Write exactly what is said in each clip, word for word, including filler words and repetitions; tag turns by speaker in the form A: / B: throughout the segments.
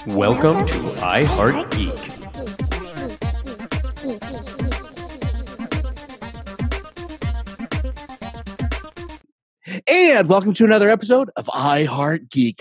A: Welcome to I Heart Geek. And welcome to another episode of I Heart Geek.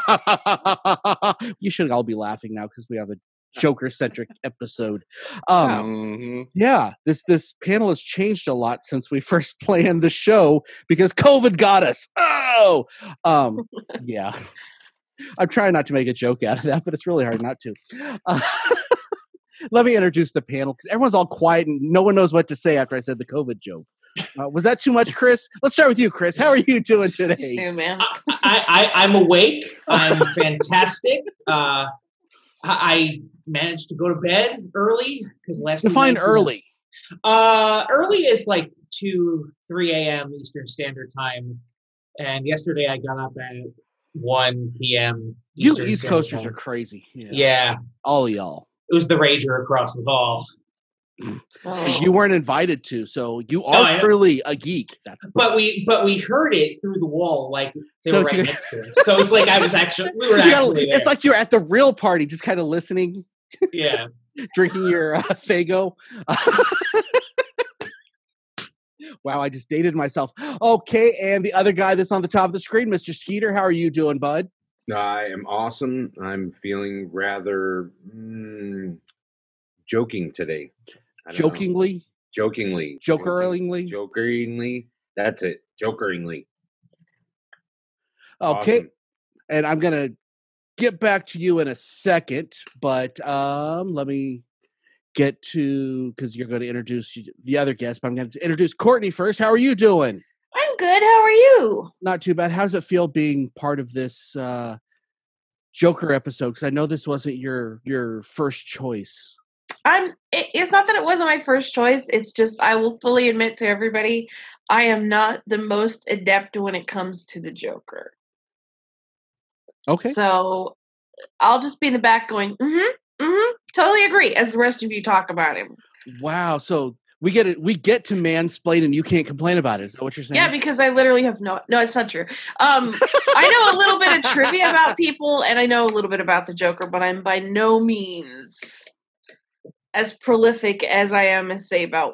A: You should all be laughing now because we have a Joker-centric episode. Um,
B: Mm-hmm.
A: Yeah, this this panel has changed a lot since we first planned the show because COVID got us. Oh, um, yeah. I'm trying not to make a joke out of that, but it's really hard not to. Uh, let me introduce the panel because everyone's all quiet and no one knows what to say after I said the COVID joke. Uh, was that too much, Chris? Let's start with you, Chris. How are you doing today?
C: Hey, man.
D: I, I, I'm awake. I'm fantastic. Uh, I, I managed to go to bed early because last
A: Define
D: night-
A: early.
D: Uh, early is like two, three a.m. Eastern Standard Time, and yesterday I got up at one p.m.
A: You
D: Eastern
A: East
D: Standard
A: Coasters
D: Time.
A: are crazy. Yeah.
D: Yeah,
A: All of y'all.
D: it was the rager across the hall.
C: Oh.
A: You weren't invited to, so you are
D: No, I am.
A: truly a geek. That's
D: But we, but we heard it through the wall, like they
A: So
D: were right
A: you-
D: next to us. So it's like I was actually, we were
A: You gotta-
D: actually there.
A: it's like you're at the real party, just kind of listening,
D: Yeah.
A: drinking your uh, Faygo. Wow, I just dated myself. Okay, and the other guy that's on the top of the screen, Mister Skeeter, how are you doing, bud?
B: I am awesome. I'm feeling rather mm, joking today. I don't know.
A: Jokingly,
B: Jokingly.
A: jokeringly.
B: Jokeringly. That's it. Jokeringly.
A: Okay,
B: Awesome.
A: and I'm gonna get back to you in a second, but um, let me get to because you're going to introduce the other guest. But I'm going to introduce Courtney first. How are you doing?
C: I'm good. How are you?
A: Not too bad. How does it feel being part of this uh, Joker episode? Because I know this wasn't your your first choice.
C: I'm. It, it's not that it wasn't my first choice. It's just I will fully admit to everybody, I am not the most adept when it comes to the Joker.
A: Okay.
C: So I'll just be in the back going, mm-hmm, mm-hmm, totally agree. As the rest of you talk about him.
A: Wow. So we get it. We get to mansplain, and you can't complain about it. Is that what you're saying?
C: Yeah, because I literally have no. No, it's not true. Um, I know a little bit of trivia about people, and I know a little bit about the Joker, but I'm by no means as prolific as I am, as say about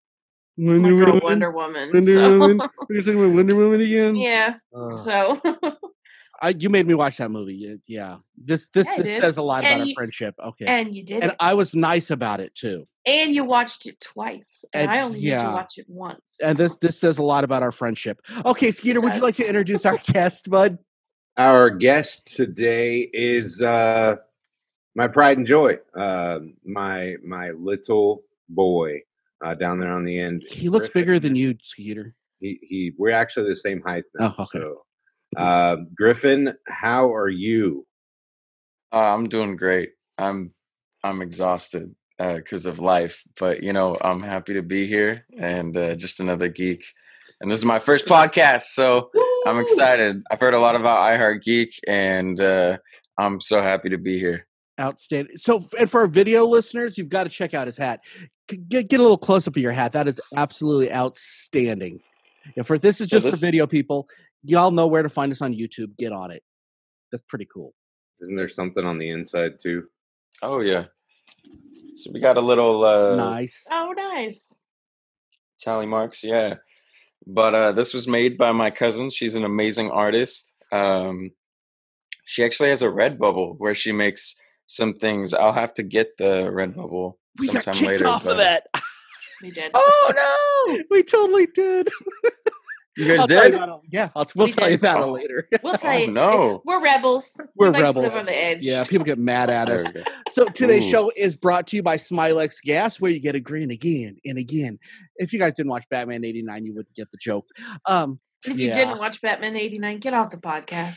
C: my
A: Wonder
C: girl
A: Woman.
C: Wonder Woman.
A: Wonder
C: So
A: Woman. We're talking about Wonder Woman again.
C: yeah,
A: Uh,
C: so
A: I, you made me watch that movie. Uh, Yeah. This this
C: Yeah, I
A: this
C: did.
A: says a lot about
C: And
A: our
C: you-
A: friendship. Okay.
C: and you did
A: And
C: it,
A: I was nice about it too.
C: and you watched it twice, and,
A: And-
C: I only need
A: yeah.
C: to watch it once.
A: And this this says a lot about our friendship. Okay, Skeeter, would you
C: does.
A: like to introduce our guest, bud?
B: Our guest today is uh, my pride and joy. Uh, my my little boy uh, down there on the end.
A: He looks
B: Griffin.
A: bigger than you, Skeeter.
B: He he. We're actually the same height now.
A: Oh, okay.
B: So, uh, Griffin, how are you?
E: Uh, I'm doing great. I'm I'm exhausted because of life, but you know I'm happy to be here and uh, just another geek. And this is my first podcast, so I'm
D: Woo!
E: excited. I've heard a lot about I Heart Geek, and uh, I'm so happy to be here.
A: Outstanding. So, and for our video listeners, you've got to check out his hat. C- Get, get a little close up of your hat. That is absolutely outstanding. Yeah, for this is
E: So
A: just
E: this-
A: for video people. Y'all know where to find us on YouTube. Get on it. That's pretty cool.
B: Isn't there something on the inside too?
E: Oh yeah. So we got a little uh,
A: Nice.
C: Oh, nice.
E: tally marks, yeah. But uh, this was made by my cousin. She's an amazing artist. Um, she actually has a Redbubble where she makes some things. I'll have to get the Redbubble
A: We got
E: sometime
A: kicked
E: later.
A: off of
E: but-
A: that.
C: We did.
A: Oh no, we totally did.
E: You guys
A: I'll tell
E: did?
A: that on- yeah, I'll, we'll
C: We
A: tell you
C: did.
A: that
E: Oh.
A: later.
C: We'll tell
E: Oh,
C: you.
E: no.
C: We're rebels.
A: We're
C: we like To
A: rebels.
C: live on the edge.
A: Yeah, people get mad at
E: There
A: us.
E: we go.
A: So today's
E: Ooh.
A: show is brought to you by Smilex Gas, where you get a grin again and again. If you guys didn't watch Batman eighty-nine, you wouldn't get the joke. Um,
C: If you
A: Yeah.
C: didn't watch Batman eighty-nine, get off the podcast.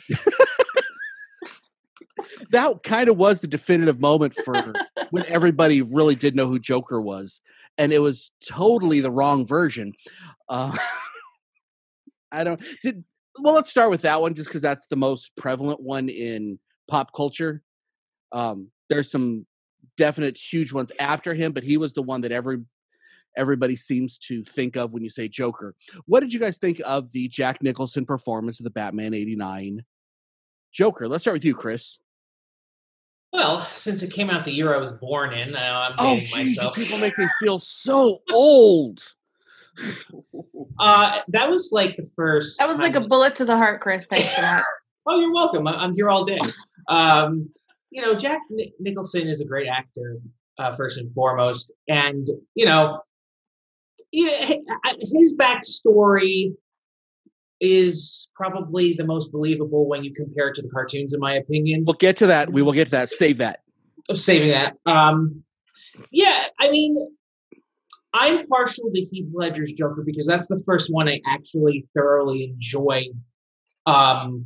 A: that kind of was the definitive moment for when everybody really did know who Joker was, and it was totally the wrong version. Uh, I don't did well. Let's start with that one, just because that's the most prevalent one in pop culture. Um, there's some definite huge ones after him, but he was the one that every everybody seems to think of when you say Joker. What did you guys think of the Jack Nicholson performance of the Batman eighty-nine Joker? Let's start with you, Chris.
D: Well, since it came out the year I was born in, uh, I'm
A: Oh,
D: dating
A: geez, you
D: myself.
A: people make me feel so old.
D: Uh, that was like the first.
C: That was like a
D: time-
C: bullet to the heart, Chris. Thanks for that.
D: Oh, you're welcome. I- I'm here all day. Um, you know, Jack Ni- Nicholson is a great actor, uh, first and foremost, and you know, yeah, his backstory is probably the most believable when you compare it to the cartoons, in my opinion.
A: We'll get to that. We will get to that. Save that.
D: Of saving that. Um, yeah, I mean, I'm partial to Heath Ledger's Joker because that's the first one I actually thoroughly enjoy um,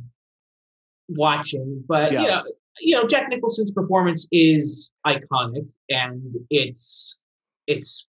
D: watching. But
A: Yeah.
D: you know, you know, Jack Nicholson's performance is iconic, and it's it's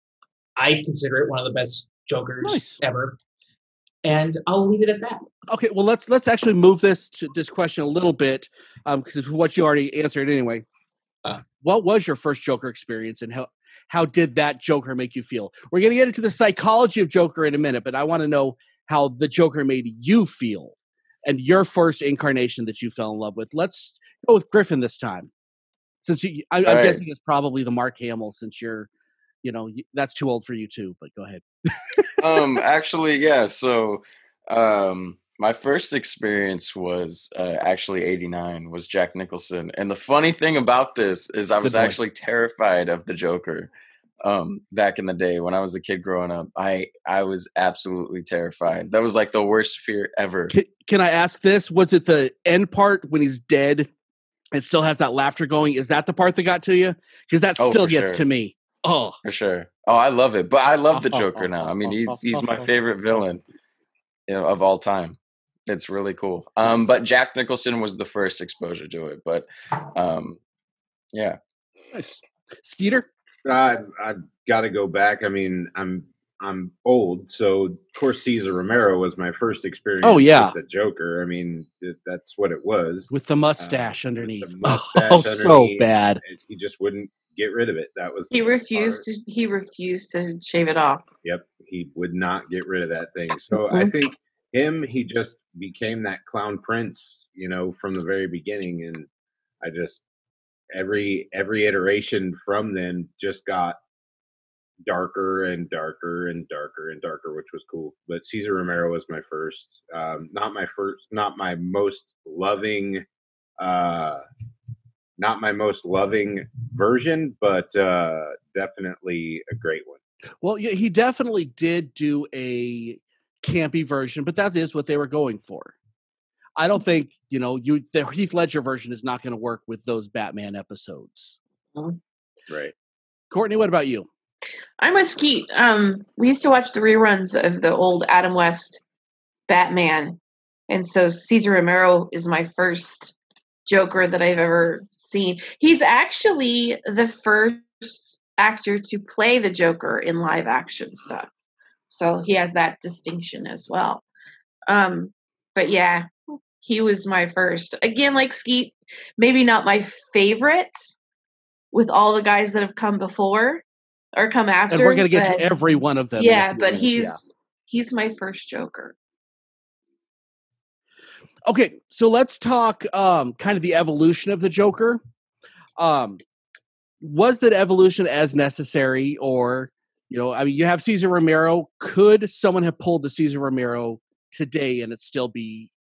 D: I consider it one of the best Jokers
A: Nice.
D: ever. And I'll leave it at that.
A: Okay, well let's let's actually move this to this question a little bit, um, because what you already answered anyway.
D: Uh.
A: What was your first Joker experience, and how how did that Joker make you feel? We're gonna get into the psychology of Joker in a minute, but I want to know how the Joker made you feel, and your first incarnation that you fell in love with. Let's go with Griffin this time, since you, I, I'm
E: All right.
A: guessing it's probably the Mark Hamill, since you're, you know, you- that's too old for you too. But go ahead.
E: um actually yeah so um my first experience was uh, actually eighty-nine, was Jack Nicholson. And the funny thing about this is I was
A: Good boy.
E: actually terrified of the Joker um back in the day when I was a kid growing up. I I was absolutely terrified. That was like the worst fear ever.
A: Can, can I ask this? Was it the end part when he's dead and still has that laughter going? Is that the part that got to you? Because that
E: Oh,
A: still
E: for
A: gets
E: sure.
A: to me. Oh,
E: For sure. Oh, I love it. But I love the Joker now. I mean, he's he's my favorite villain, you know, of all time. It's really cool. Um,
A: Nice.
E: but Jack Nicholson was the first exposure to it. But um, yeah.
A: nice. Skeeter?
B: I I got to go back. I mean, I'm I'm old, so of course Cesar Romero was my first experience.
A: Oh, yeah.
B: with the Joker. I mean, th- that's what it was.
A: With the mustache
B: Uh, with
A: underneath.
B: the mustache
A: oh, so
B: underneath.
A: bad.
B: And he just wouldn't get rid of it. That was
C: He
B: the best
C: refused
B: part.
C: to. He refused to shave it off.
B: Yep, he would not get rid of that thing. So I think him, he just became that clown prince, you know, from the very beginning, and I just every every iteration from then just got darker and darker and darker and darker, which was cool. But Cesar Romero was my first, um, not my first, not my most loving, uh, not my most loving version, but uh, definitely a great one.
A: Well, yeah, he definitely did do a campy version, but that is what they were going for. I don't think, you know, you the Heath Ledger version is not going to work with those Batman episodes.
B: Right.
A: Courtney, what about you?
C: I'm with Skeet. Um, we used to watch the reruns of the old Adam West Batman, and so Cesar Romero is my first Joker that I've ever seen. He's actually the first actor to play the Joker in live action stuff, so he has that distinction as well. Um, but yeah, he was my first. Again, like Skeet, maybe not my favorite with all the guys that have come before or come after.
A: And we're going to get
C: but-
A: to every one of them. in a
C: Yeah,
A: few
C: but
A: minutes,
C: he's
A: yeah.
C: he's my first Joker.
A: Okay, so let's talk um, kind of the evolution of the Joker. Um, was that evolution as necessary, or, you know, I mean, you have Cesar Romero. Could someone have pulled the Cesar Romero today and it still be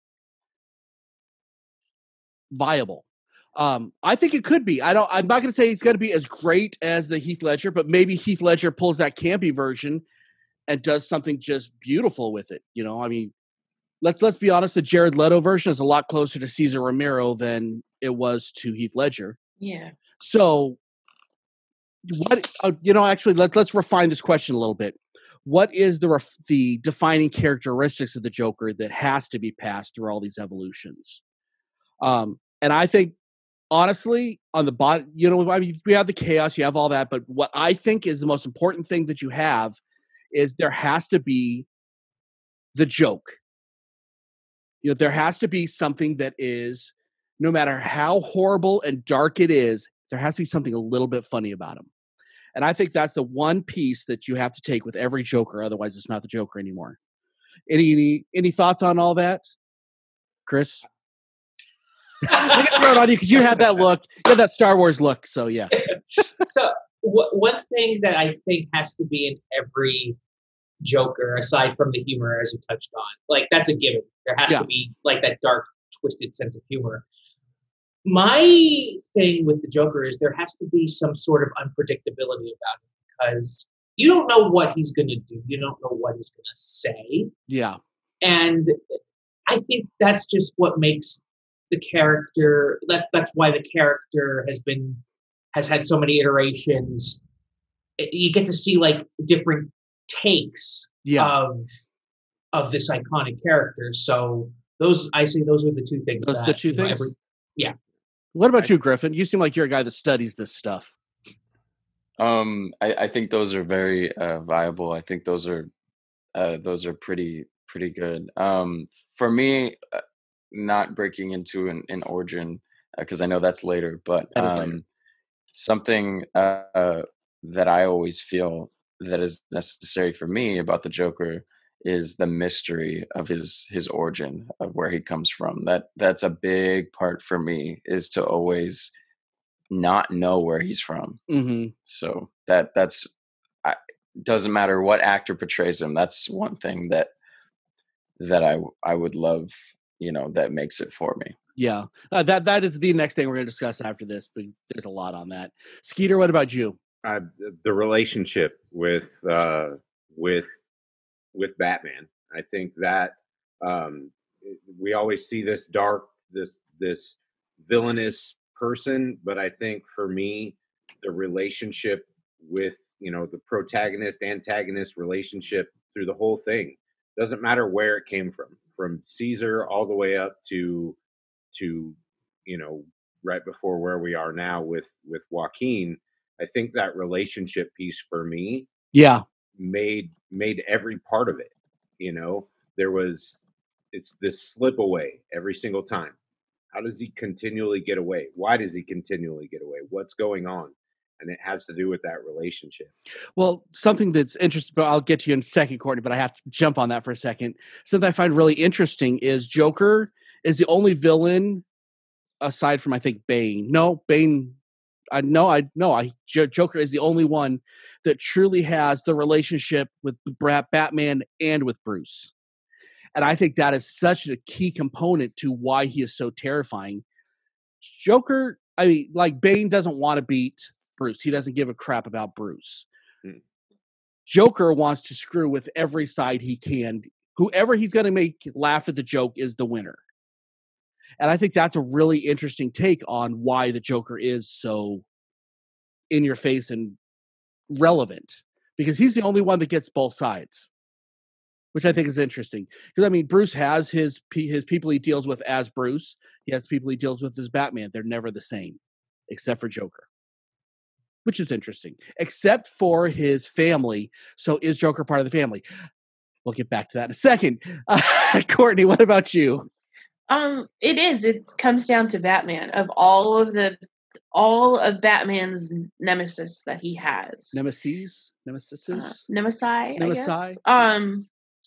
A: viable? Um, I think it could be. I don't. I'm not going to say it's going to be as great as the Heath Ledger, but maybe Heath Ledger pulls that campy version and does something just beautiful with it. You know, I mean, let's let's be honest. The Jared Leto version is a lot closer to Cesar Romero than it was to Heath Ledger.
C: Yeah.
A: So, what uh, you know? Actually, let's let's refine this question a little bit. What is the ref- the defining characteristics of the Joker that has to be passed through all these evolutions? Um, and I think, honestly, on the bottom, you know, I mean, we have the chaos, you have all that, but what I think is the most important thing that you have is there has to be the joke. You know, there has to be something that is, no matter how horrible and dark it is, there has to be something a little bit funny about him. And I think that's the one piece that you have to take with every Joker. Otherwise, it's not the Joker anymore. Any any, any thoughts on all that, Chris? I can throw it on you because you have that look. You have that Star Wars look. So yeah.
D: So w- one thing that I think has to be in every Joker, aside from the humor, as you touched on, like that's a given. There has
A: Yeah.
D: to be like that dark, twisted sense of humor. My thing with the Joker is there has to be some sort of unpredictability about it because you don't know what he's going to do. You don't know what he's going to say.
A: Yeah.
D: And I think that's just what makes the character, that, that's why the character has been, has had so many iterations. It- you get to see like different takes
A: Yeah.
D: of, of this iconic character. So those, I say those are the two things.
A: Those
D: that,
A: the two
D: you know,
A: things.
D: every- yeah.
A: What about you, Griffin? You seem like you're a guy that studies this stuff.
E: Um, I, I think those are very uh, viable. I think those are uh, those are pretty pretty good. Um, for me, uh, not breaking into an, an origin because I know that's later, but
A: That is
E: um,
A: later.
E: something uh, that I always feel that is necessary for me about the Joker is the mystery of his his origin, of where he comes from. That that's a big part for me, is to always not know where he's from.
A: Mm-hmm.
E: So that that's I, doesn't matter what actor portrays him. That's one thing that that I I would love, you know, that makes it for me.
A: Yeah, uh, that that is the next thing we're going to discuss after this. But there's a lot on that. Skeeter, what about you?
B: Uh, the relationship with uh, with with Batman. I think that um, we always see this dark, this this villainous person, but I think for me, the relationship with, you know, the protagonist antagonist relationship through the whole thing, doesn't matter where it came from, from Caesar all the way up to to you know, right before where we are now with with Joaquin. I think that relationship piece for me
A: Yeah,
B: made made every part of it. You know, there was, it's this slip away every single time. How does he continually get away? Why does he continually get away? What's going on? And it has to do with that relationship.
A: well, something that's interesting, but I'll get to you in a second, Courtney, but I have to jump on that for a second. Something I find really interesting is Joker is the only villain aside from, I think, Bane. No, Bane, I no, I no, I J- Joker is the only one that truly has the relationship with Bra- Batman and with Bruce. And I think that is such a key component to why he is so terrifying. Joker, I mean, like Bane doesn't want to beat Bruce. He doesn't give a crap about Bruce.
B: Hmm.
A: Joker wants to screw with every side he can. Whoever he's going to make laugh at the joke is the winner. And I think that's a really interesting take on why the Joker is so in your face and relevant, because he's the only one that gets both sides, which I think is interesting. Because I mean, Bruce has his his people he deals with as Bruce. He has people he deals with as Batman. They're never the same, except for Joker, which is interesting. Except for his family. So is Joker part of the family? We'll get back to that in a second. Uh, Courtney, what about you?
C: Um, it is. It comes down to Batman. Of all of the, all of Batman's nemesis that he has,
A: Nemesis, Nemesis,
C: uh, Nemesis, I
A: Nemesis.
C: guess. Um,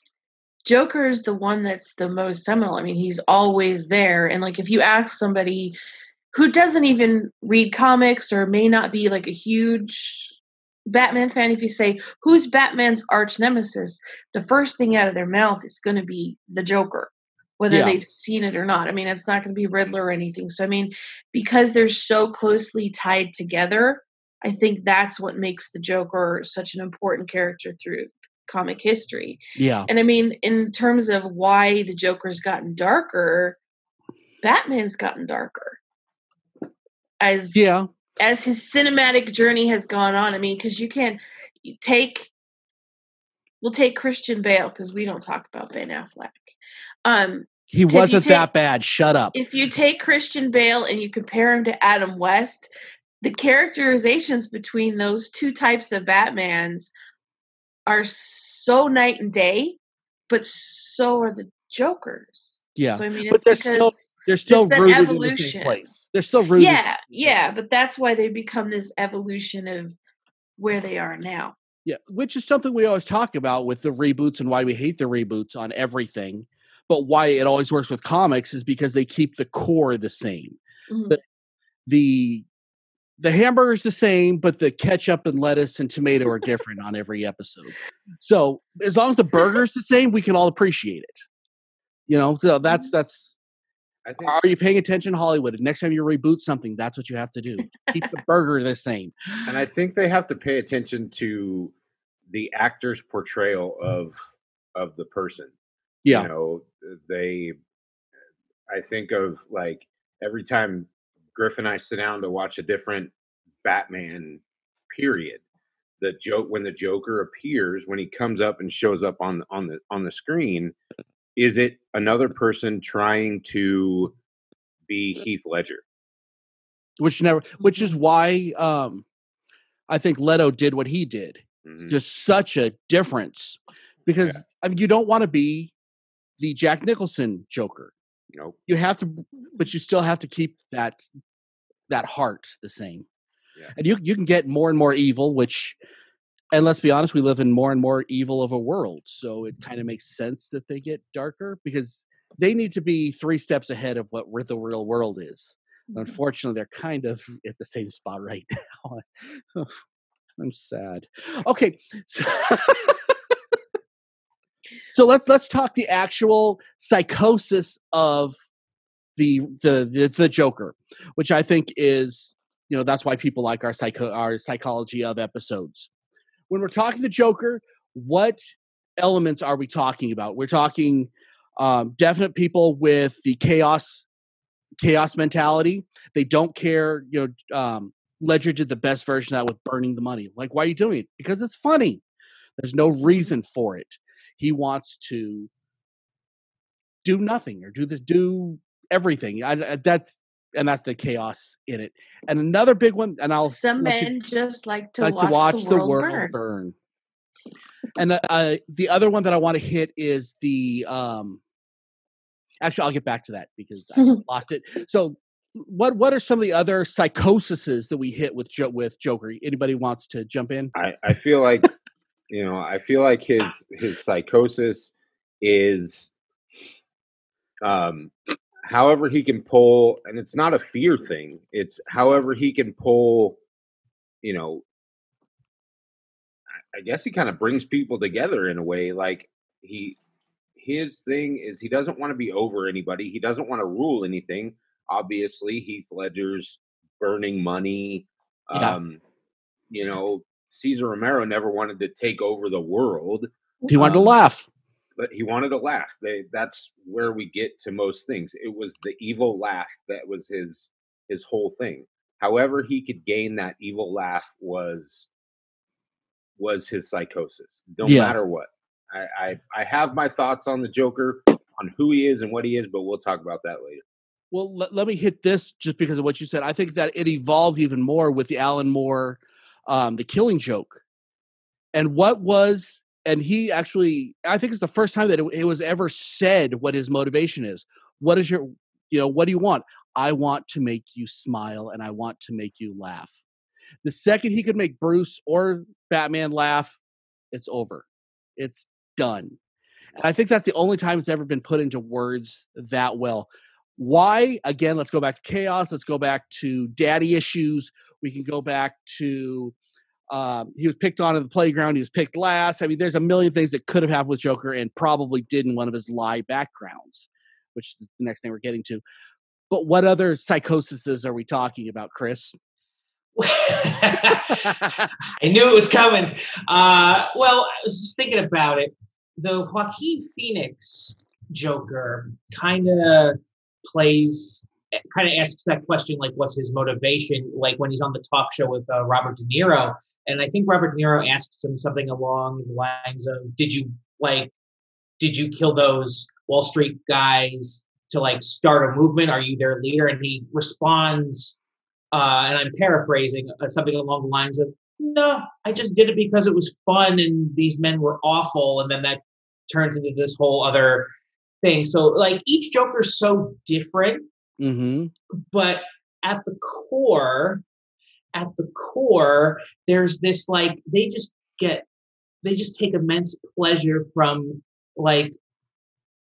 C: Joker is the one that's the most seminal. I mean, he's always there. And like, if you ask somebody who doesn't even read comics or may not be like a huge Batman fan, if you say, who's Batman's arch nemesis, the first thing out of their mouth is going to be the Joker, whether
A: Yeah.
C: they've seen it or not. I mean, it's not going to be Riddler or anything. So, I mean, because they're so closely tied together, I think that's what makes the Joker such an important character through comic history.
A: Yeah.
C: And I mean, in terms of why the Joker's gotten darker, Batman's gotten darker. As
A: Yeah.
C: as his cinematic journey has gone on. I mean, because you can you take, we'll take Christian Bale, because we don't talk about Ben Affleck. Um,
A: He
C: if you
A: wasn't
C: take-
A: that bad. Shut up.
C: if you take Christian Bale and you compare him to Adam West, the characterizations between those two types of Batmans are so night and day, but so are the Jokers.
A: Yeah.
C: So I mean,
A: But
C: it's
A: they're
C: because
A: still They're still
C: that
A: rooted in the
C: evolution.
A: same place. They're still rooted.
C: yeah, yeah, but that's why they become this evolution of where they are now.
A: Yeah, which is something we always talk about with the reboots and why we hate the reboots on everything. but why it always works with comics is because they keep the core the same.
C: Mhm.
A: The, the the hamburger's the same, but the ketchup and lettuce and tomato are different on every episode. So as long as the burger's the same, we can all appreciate it. You know, so that's that's.
B: I think
A: Are you paying attention, Hollywood? Next time you reboot something, that's what you have to do. Keep the burger the same.
B: and I think they have to pay attention to the actor's portrayal of of the person.
A: Yeah.
B: You know, they I think of like every time Griff and I sit down to watch a different Batman period. The joke when the Joker appears, when he comes up and shows up on on the on the screen, is it another person trying to be Heath Ledger?
A: Which never, which is why um, I think Leto did what he did.
B: Mhm.
A: Just such a difference, because
B: Yeah.
A: I mean, you don't want to be the Jack Nicholson Joker.
B: Nope.
A: You have to, but you still have to keep that that heart the same.
B: Yeah.
A: And you you can get more and more evil, which, and let's be honest, we live in more and more evil of a world, so it kind of makes sense that they get darker because they need to be three steps ahead of what the real world is. Unfortunately, they're kind of at the same spot right now. I'm sad. Okay, so, so let's let's talk the actual psychosis of the, the the the Joker, which I think is, you know, that's why people like our psycho our psychology of episodes. When we're talking the Joker, what elements are we talking about? We're talking um, definite people with the chaos chaos mentality. They don't care. You know, um, Ledger did the best version of that with burning the money. Like, why are you doing it? Because it's funny. There's no reason for it. He wants to do nothing or do this, do everything. I, I, that's and that's the chaos in it. And another big one, and I'll
C: Some
A: let you-
C: men just like to
A: like
C: watch,
A: to watch
C: the world, burn.
A: burn. And uh, uh, the other one that I want to hit is the. Um, actually, I'll get back to that because I just lost it. So, what what are some of the other psychoses that we hit with jo- with Joker? Anybody wants to jump in?
B: I, I feel like you know, I feel like his his psychosis is um however he can pull, and it's not a fear thing, it's however he can pull, you know, I guess he kind of brings people together in a way. Like he his thing is he doesn't want to be over anybody. He doesn't want to rule anything. Obviously, Heath Ledger's burning money.
A: Yeah.
B: Um, you know, Cesar Romero never wanted to take over the world.
A: He wanted
B: Um,
A: to laugh.
B: But he wanted to laugh. They, that's where we get to most things. It was the evil laugh that was his his whole thing. However, he could gain that evil laugh was was his psychosis. No
A: Yeah.
B: matter what. I, I I have my thoughts on the Joker, on who he is and what he is, but we'll talk about that later.
A: Well, let, let me hit this just because of what you said. I think that it evolved even more with the Alan Moore, um, the Killing Joke, and what was. And he actually, I think it's the first time that it, it was ever said what his motivation is. What is your, you know, what do you want? I want to make you smile and I want to make you laugh. The second he could make Bruce or Batman laugh, it's over. It's done. And I think that's the only time it's ever been put into words that well. Why? Again, let's go back to chaos. Let's go back to daddy issues. We can go back to Um, he was picked on in the playground. He was picked last. I mean, there's a million things that could have happened with Joker and probably did in one of his lie backgrounds, which is the next thing we're getting to. But what other psychoses are we talking about, Chris?
D: I knew it was coming. Uh, well, I was just thinking about it. The Joaquin Phoenix Joker kind of plays, kind of asks that question, like, what's his motivation? Like when he's on the talk show with uh, Robert De Niro. And I think Robert De Niro asks him something along the lines of, did you, like, did you kill those Wall Street guys to, like, start a movement? Are you their leader? And he responds, uh, and I'm paraphrasing, uh, something along the lines of, no, I just did it because it was fun and these men were awful. And then that turns into this whole other thing. So, like, each Joker's so different.
A: Mm-hmm.
D: But at the core, at the core, there's this, like, they just get, they just take immense pleasure from, like,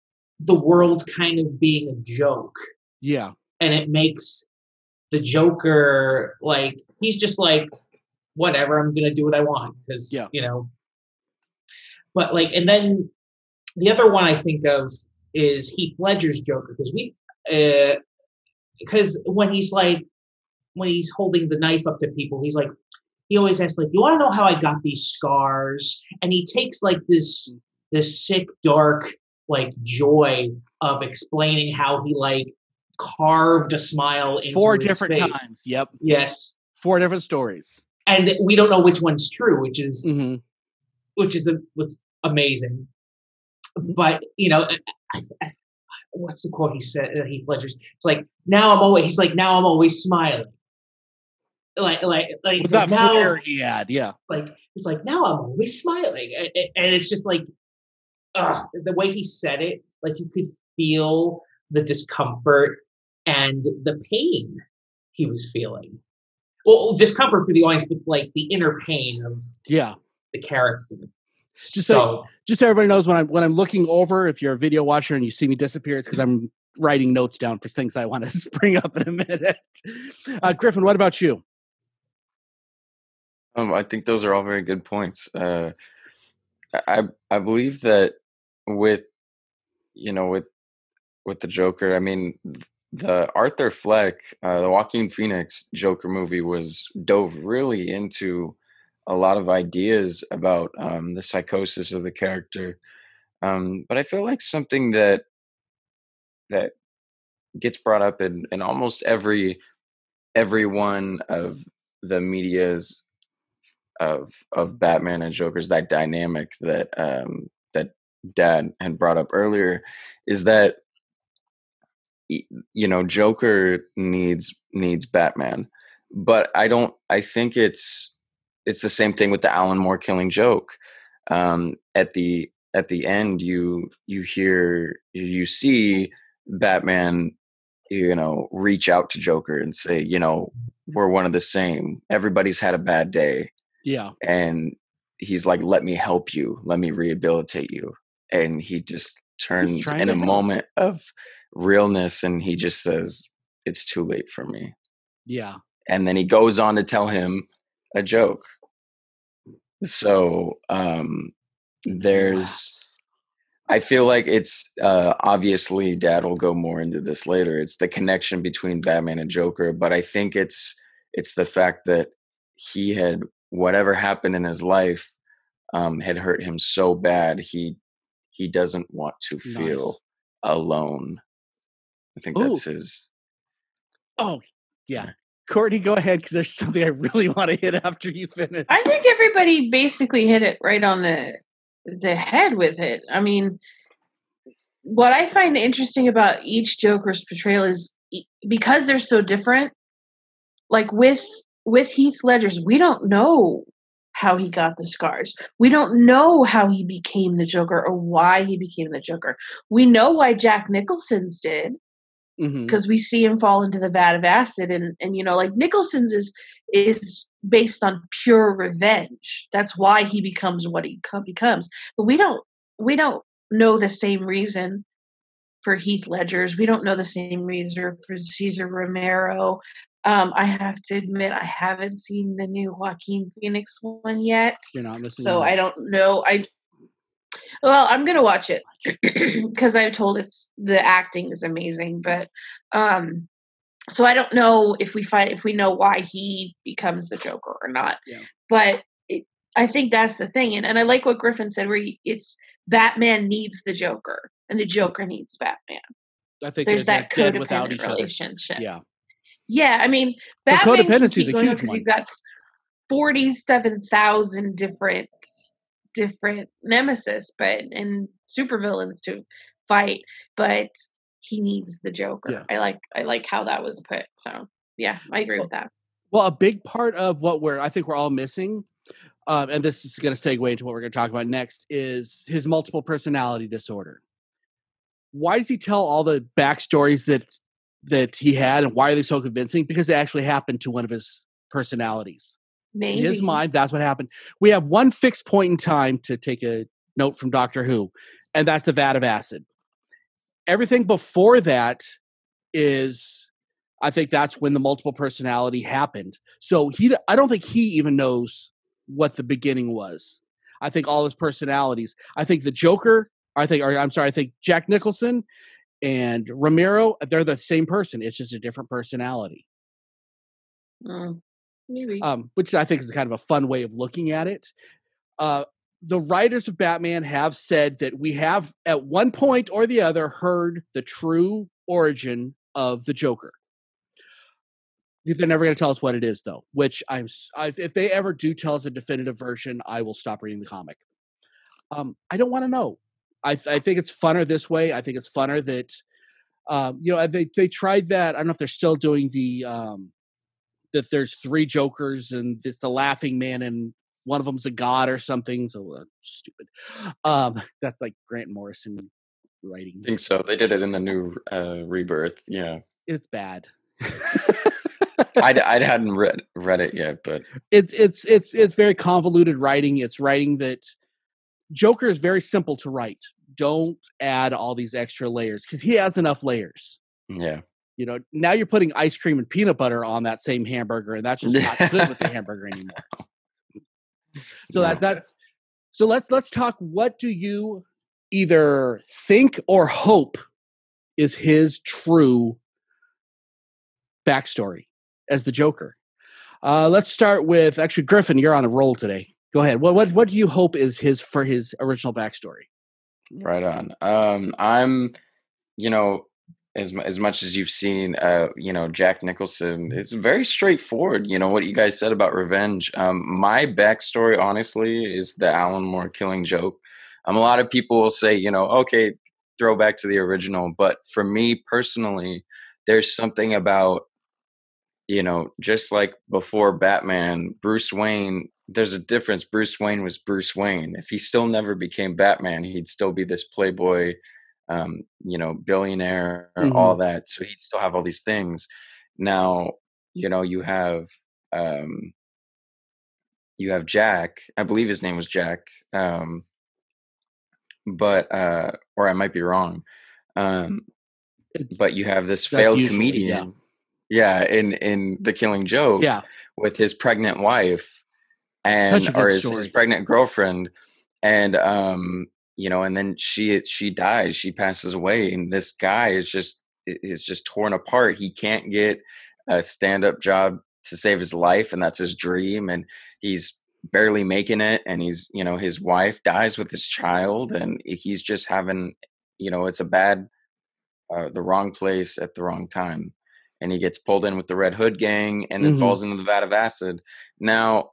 D: the world kind of being a joke.
A: Yeah.
D: And it makes the Joker, like, he's just like, whatever, I'm going to do what I want. Because,
A: yeah.
D: you know. But, like, and then the other one I think of is Heath Ledger's Joker. Because we, uh, because when he's like, when he's holding the knife up to people, he's like, he always asks, like, you want to know how I got these scars? And he takes, like, this, this sick, dark, like, joy of explaining how he, like, carved a smile into
A: four
D: his
A: different
D: face.
A: times. Yep.
D: Yes.
A: Four different stories.
D: And we don't know which one's true, which is
A: mm-hmm.
D: which is a, what's amazing. But you know, I, I, what's the quote he said? Uh, Heath Ledger's. It's like now I'm always. He's like now I'm always smiling. Like like like
A: it's
D: like,
A: that
D: now,
A: flair he had. Yeah.
D: Like it's like now I'm always smiling, and, and it's just like, uh, the way he said it, like you could feel the discomfort and the pain he was feeling. Well, discomfort for the audience, but like the inner pain of
A: yeah
D: the character.
A: Just
D: so,
A: so, just so everybody knows, when I'm when I'm looking over, if you're a video watcher and you see me disappear, it's because I'm writing notes down for things I want to bring up in a minute. Uh, Griffin, what about you?
E: Um, I think those are all very good points. Uh, I I believe that with you know with with the Joker, I mean, the Arthur Fleck, uh, the Joaquin Phoenix Joker movie was dove really into a lot of ideas about um, the psychosis of the character. Um, but I feel like something that that gets brought up in, in almost every every one of the media's of of Batman and Joker's, that dynamic that um, that Dad had brought up earlier, is that you know Joker needs needs Batman, but I don't. I think it's it's the same thing with the Alan Moore killing joke. Um, at the at the end, you you hear you see Batman, you know, reach out to Joker and say, you know, we're one of the same. Everybody's had a bad day.
A: Yeah.
E: And he's like, let me help you. Let me rehabilitate you. And he just turns in a help. moment of realness and he just says, it's too late for me.
A: Yeah.
E: And then he goes on to tell him a joke. So um, there's, I feel like it's uh, obviously Dad will go more into this later. It's the connection between Batman and Joker, but I think it's it's the fact that he had whatever happened in his life um, had hurt him so bad he he doesn't want to feel nice. alone. I think
A: Ooh.
E: that's his.
A: Oh yeah, Courtney, go ahead because there's something I really want to hit after you finish.
C: I think everybody basically hit it right on the. the head with it. I mean, what I find interesting about each Joker's portrayal is because they're so different, like with with Heath Ledger's, we don't know how he got the scars. We don't know how he became the Joker or why he became the Joker. We know why Jack Nicholson's did, because mm-hmm. we see him fall into the vat of acid, and and you know, like Nicholson's is is based on pure revenge. That's why he becomes what he becomes. But we don't we don't know the same reason for Heath Ledger's. We don't know the same reason for Cesar Romero. Um, I have to admit, I haven't seen the new Joaquin Phoenix one yet.
A: You're not missing
C: so
A: much.
C: I don't know. I well, I'm gonna watch it because I'm told it's the acting is amazing. But um, so I don't know if we find if we know why he becomes the Joker or not.
A: Yeah.
C: But it, I think that's the thing, and, and I like what Griffin said, where he, it's Batman needs the Joker, and the Joker needs Batman.
A: I think
C: there's that codependent relationship.
A: Yeah.
C: Yeah, I mean, Batman can keep going because he's got forty-seven thousand different different nemesis, but and supervillains to fight, but he needs the Joker.
A: Yeah.
C: I like I like how that was put. So yeah, I agree
A: well,
C: with that.
A: Well, a big part of what we're I think we're all missing, um, and this is going to segue into what we're going to talk about next, is his multiple personality disorder. Why does he tell all the backstories that that he had, and why are they so convincing? Because it actually happened to one of his personalities.
C: Maybe.
A: In his mind, that's what happened. We have one fixed point in time, to take a note from Doctor Who, and that's the vat of acid. everything before that is, I think that's when the multiple personality happened. So he, I don't think he even knows what the beginning was. I think all his personalities. I think the Joker. I think, or I'm sorry. I think Jack Nicholson and Romero. They're the same person. It's just a different personality.
C: Mm, maybe.
A: Um, which I think is kind of a fun way of looking at it. Uh, the writers of Batman have said that we have, at one point or the other, heard the true origin of the Joker. They're never going to tell us what it is, though. Which I'm, I, if they ever do tell us a definitive version, I will stop reading the comic. Um, I don't want to know. I, I think it's funner this way. I think it's funner that, um, you know, they they tried that. I don't know if they're still doing the um, that there's three Jokers and this the Laughing Man and one of them's a god or something. So uh, stupid. Um, that's like Grant Morrison writing.
E: I think so. They did it in the new uh, Rebirth. Yeah,
A: it's bad.
E: I I hadn't read read it yet, but
A: it's it's it's it's very convoluted writing. It's writing that Joker is very simple to write. Don't add all these extra layers because he has enough layers.
E: Yeah.
A: You know, now you're putting ice cream and peanut butter on that same hamburger, and that's just not good with the hamburger anymore. So that that so let's let's talk. What do you either think or hope is his true backstory as the Joker? Uh, let's start with actually Griffin. You're on a roll today. Go ahead. What what what do you hope is his for his original backstory?
E: Right on. Um, I'm, you know, as as much as you've seen, uh, you know, Jack Nicholson, it's very straightforward. You know what you guys said about revenge. Um, my backstory, honestly, is the Alan Moore Killing Joke. Um, a lot of people will say, you know, okay, throw back to the original, but for me personally, there's something about, you know, just like before Batman, Bruce Wayne. There's a difference. Bruce Wayne was Bruce Wayne. If he still never became Batman, he'd still be this playboy, um, you know, billionaire,
A: Mm-hmm.
E: all that. So he'd still have all these things. Now, you know, you have, um, you have Jack. I believe his name was Jack, um, but uh, or I might be wrong. Um,
A: It's,
E: but you have this failed
A: usually,
E: comedian, yeah. yeah, in in The Killing Joke,
A: yeah,
E: with his pregnant wife. And or his, his pregnant girlfriend, and um, you know, and then she she dies, she passes away, and this guy is just is just torn apart. He can't get a stand up job to save his life, and that's his dream, and he's barely making it. And he's, you know, his wife dies with his child, and he's just having, you know, it's a bad, uh, the wrong place at the wrong time, and he gets pulled in with the Red Hood gang, and then mm-hmm. falls into the vat of acid. Now.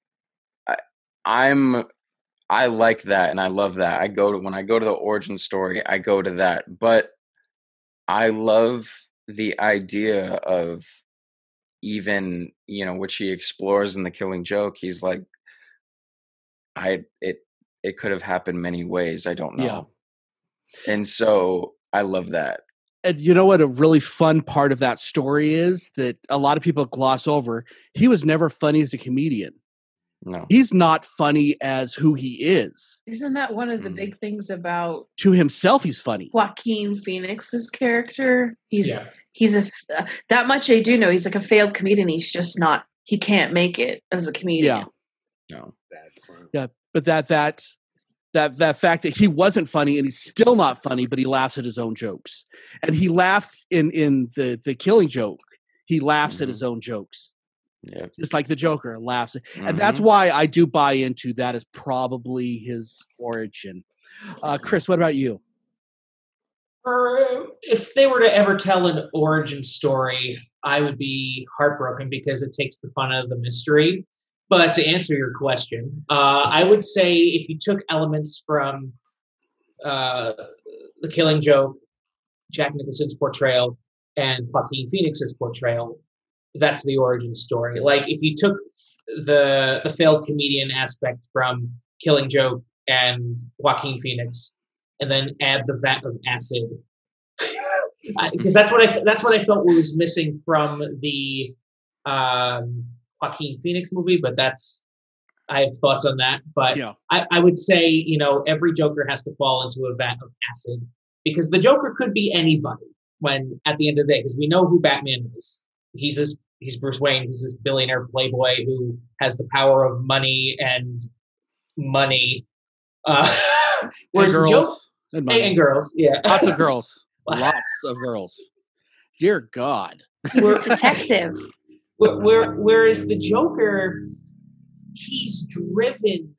E: I'm, I like that, and I love that. I go to, when I go to the origin story, I go to that. But I love the idea of even, you know, which he explores in The Killing Joke. He's like, I, it, it could have happened many ways. I don't know. Yeah. And so I love that.
A: And you know what a really fun part of that story is that a lot of people gloss over? He was never funny as a comedian.
E: No,
A: he's not funny as who he is.
C: Isn't that one of the mm. big things about
A: to himself? He's funny.
C: Joaquin Phoenix's character. He's
D: yeah.
C: he's a uh, that much I do know. He's like a failed comedian. He's just not. He can't make it as a comedian.
A: Yeah,
E: no,
A: yeah. But that that that that fact that he wasn't funny and he's still not funny, but he laughs at his own jokes, and he laughed in in the the Killing Joke. He laughs mm-hmm. at his own jokes.
E: Yeah,
A: just like the Joker laughs,
E: mm-hmm.
A: and that's why I do buy into that is probably his origin. Uh, Chris, what about you?
D: Or if they were to ever tell an origin story, I would be heartbroken because it takes the fun out of the mystery. But to answer your question, uh, I would say if you took elements from uh, The Killing Joke, Jack Nicholson's portrayal, and Joaquin Phoenix's portrayal, that's the origin story. Like if you took the the failed comedian aspect from Killing Joke and Joaquin Phoenix, and then add the vat of acid, because that's what I that's what I felt was missing from the um, Joaquin Phoenix movie. But that's I have thoughts on that. But
A: yeah.
D: I, I would say, you know, every Joker has to fall into a vat of acid because the Joker could be anybody when at the end of the day, because we know who Batman is. He's this he's Bruce Wayne, he's this billionaire playboy who has the power of money and money. Uh, whereas
A: and
D: the
A: girls
D: Joker
A: and,
D: and,
A: money.
D: and girls, yeah,
A: lots of girls, lots of girls. Dear God,
C: We're detective.
D: Where, where, whereas the Joker, he's driven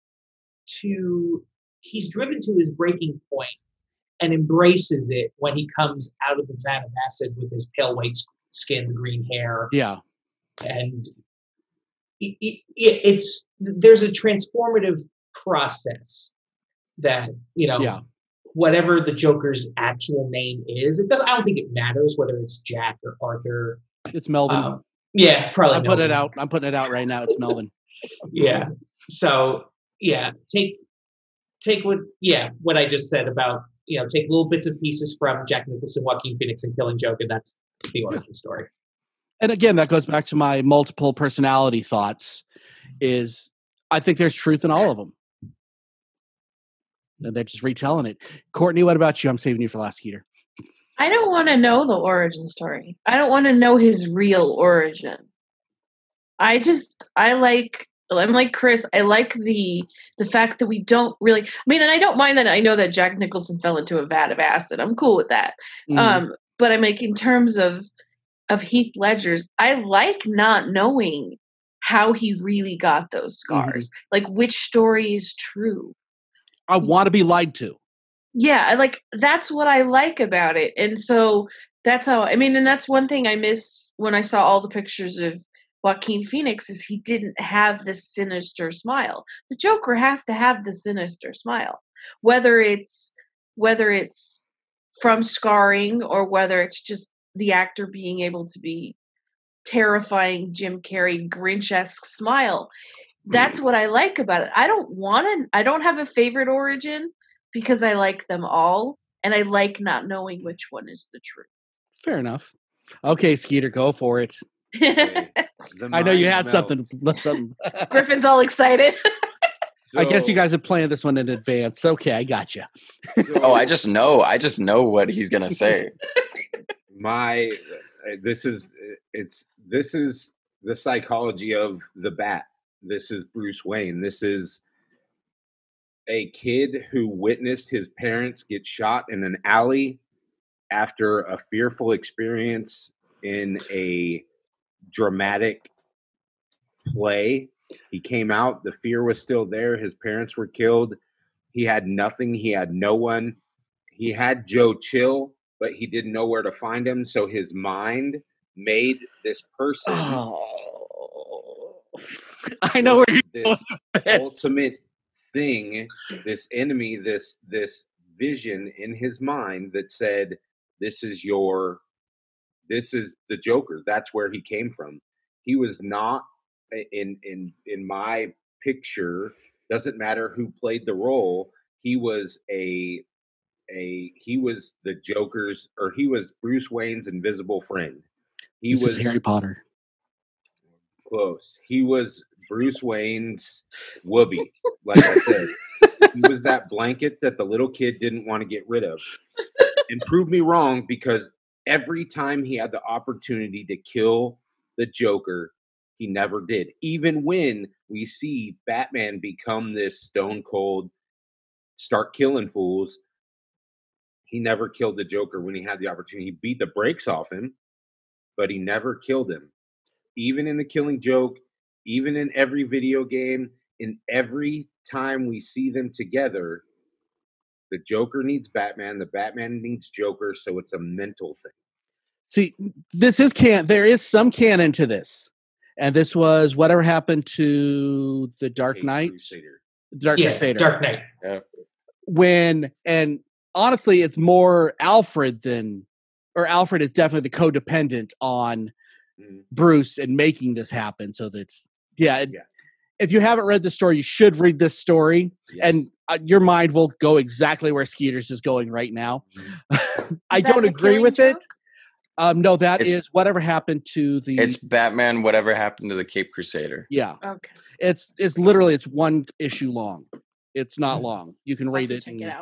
D: to he's driven to his breaking point and embraces it when he comes out of the vat of acid with his pale white skin, green hair.
A: Yeah,
D: and it, it, it's there's a transformative process that you know.
A: Yeah.
D: Whatever the Joker's actual name is, it doesn't. I don't think it matters whether it's Jack or Arthur.
A: It's Melvin.
D: Um, yeah, probably.
A: I'm putting it out. I'm putting it out right now. It's Melvin.
D: Yeah. So yeah, take take what yeah what I just said about you know take little bits and pieces from Jack Nicholson, Joaquin Phoenix, and Killing Joke, and that's the origin story.
A: And again, that goes back to my multiple personality thoughts. Is I think there's truth in all of them. And they're just retelling it. Courtney, what about you? I'm saving you for last, Skeeter.
C: I don't want to know the origin story. I don't want to know his real origin. I just, I like, I'm like Chris. I like the the fact that we don't really, I mean, and I don't mind that I know that Jack Nicholson fell into a vat of acid. I'm cool with that. Mm-hmm. Um, but I'm like, in terms of, of Heath Ledger's, I like not knowing how he really got those scars. Mm-hmm. Like, which story is true.
A: I want to be lied to.
C: Yeah, I like that's what I like about it. And so that's how I mean, and that's one thing I missed when I saw all the pictures of Joaquin Phoenix is he didn't have this sinister smile. The Joker has to have the sinister smile. Whether it's whether it's from scarring or whether it's just the actor being able to be terrifying Jim Carrey Grinch-esque smile. That's what I like about it. I don't want to, I don't have a favorite origin because I like them all. And I like not knowing which one is the truth.
A: Fair enough. Okay, Skeeter, go for it.
B: Okay.
A: I know you had
B: melt.
A: something. something.
C: Griffin's all excited.
B: So,
A: I guess you guys have planned this one in advance. Okay, I got you.
B: So
E: Oh, I just know. I just know what he's going to say.
B: my, this is, it's, this is the psychology of the Bat. This is Bruce Wayne. This is a kid who witnessed his parents get shot in an alley after a fearful experience in a dramatic play. He came out. The fear was still there. His parents were killed. He had nothing. He had no one. He had Joe Chill, but he didn't know where to find him. So his mind made this person.
A: Oh. I know where you're
B: this ultimate thing, this enemy, this this vision in his mind that said, "This is your, this is the Joker." That's where he came from. He was not in in in my picture. Doesn't matter who played the role. He was a a he was the Joker's, or he was Bruce Wayne's invisible friend. He
A: this
B: was
A: is Harry Potter.
B: Close. He was Bruce Wayne's whoopee, like I said. He was that blanket that the little kid didn't want to get rid of. And prove me wrong, because every time he had the opportunity to kill the Joker, he never did. Even when we see Batman become this stone cold, start killing fools, he never killed the Joker when he had the opportunity. He beat the brakes off him, but he never killed him. Even in the Killing Joke, even in every video game, in every time we see them together, the Joker needs Batman, the Batman needs Joker, so it's a mental thing.
A: See, this is can there is some canon to this. And this was whatever happened to the Dark
B: Hey,
A: Knight.
B: Crusader.
A: Dark
D: Yeah,
A: Crusader.
D: Dark Knight.
E: Yeah.
A: When and honestly, it's more Alfred than or Alfred is definitely the codependent on
B: Mhm.
A: Bruce and making this happen. So that's yeah, it,
B: Yeah.
A: If you haven't read the story, you should read this story,
B: Yes.
A: and uh, your mind will go exactly where Skeeter's is going right now.
B: Mhm.
A: I
C: Is that
A: don't
C: the
A: agree
C: Killing
A: with it.
C: Joke?
A: Um, no, that
E: It's-
A: is whatever happened to the.
E: It's Batman, whatever happened to the Cape Crusader.
A: yeah,
C: Okay.
A: it's it's literally it's one issue long. It's not long. You can
C: I'll have
A: read
C: to
A: it.
C: check
A: and-
C: it out.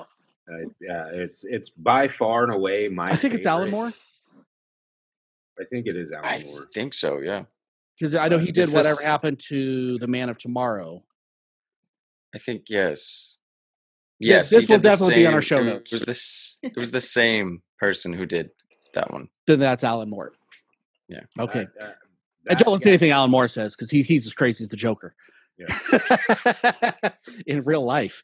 B: Uh, yeah, it's it's by far and away my.
A: I think it's Alan Moore.
B: I think it is Alan
E: I
B: Moore.
E: think so. Yeah.
A: Because I know he
B: But
A: did
E: is
A: Whatever
E: this-
A: Happened to the Man of Tomorrow.
E: I think yes.
A: Yeah,
E: Yes,
A: this
E: he
A: will
E: did the
A: definitely be on our
E: same-
A: show
E: it
A: notes.
E: Was this? It was the same person who did that one.
A: Then that's Alan Moore.
E: Yeah.
A: Okay.
B: Uh, uh,
A: And
B: that
A: don't listen to
B: guy-
A: anything Alan Moore says because he, he's as crazy as the Joker.
B: Yeah.
A: In real life.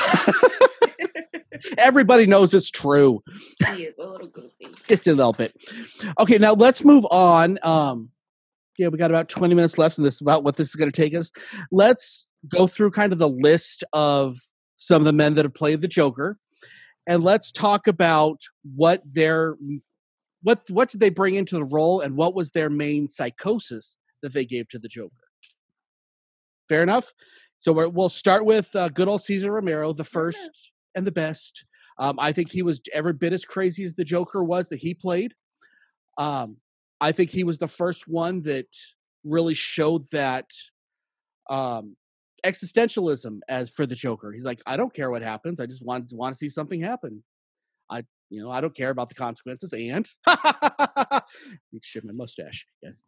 A: Everybody knows it's true.
C: He is a little goofy.
A: Just a little bit. Okay, now let's move on. Um, yeah, we got about twenty minutes left in this, about what this is going to take us. Let's go through kind of the list of some of the men that have played the Joker, and let's talk about what their what what did they bring into the role, and what was their main psychosis that they gave to the Joker. Fair enough. So we're, we'll start with uh, good old Cesar Romero, the first and the best. Um, I think he was every bit as crazy as the Joker was that he played. Um, I think he was the first one that really showed that um, existentialism as for the Joker. He's like, I don't care what happens. I just want want to see something happen. I, you know, I don't care about the consequences. And you shave my mustache. Yes.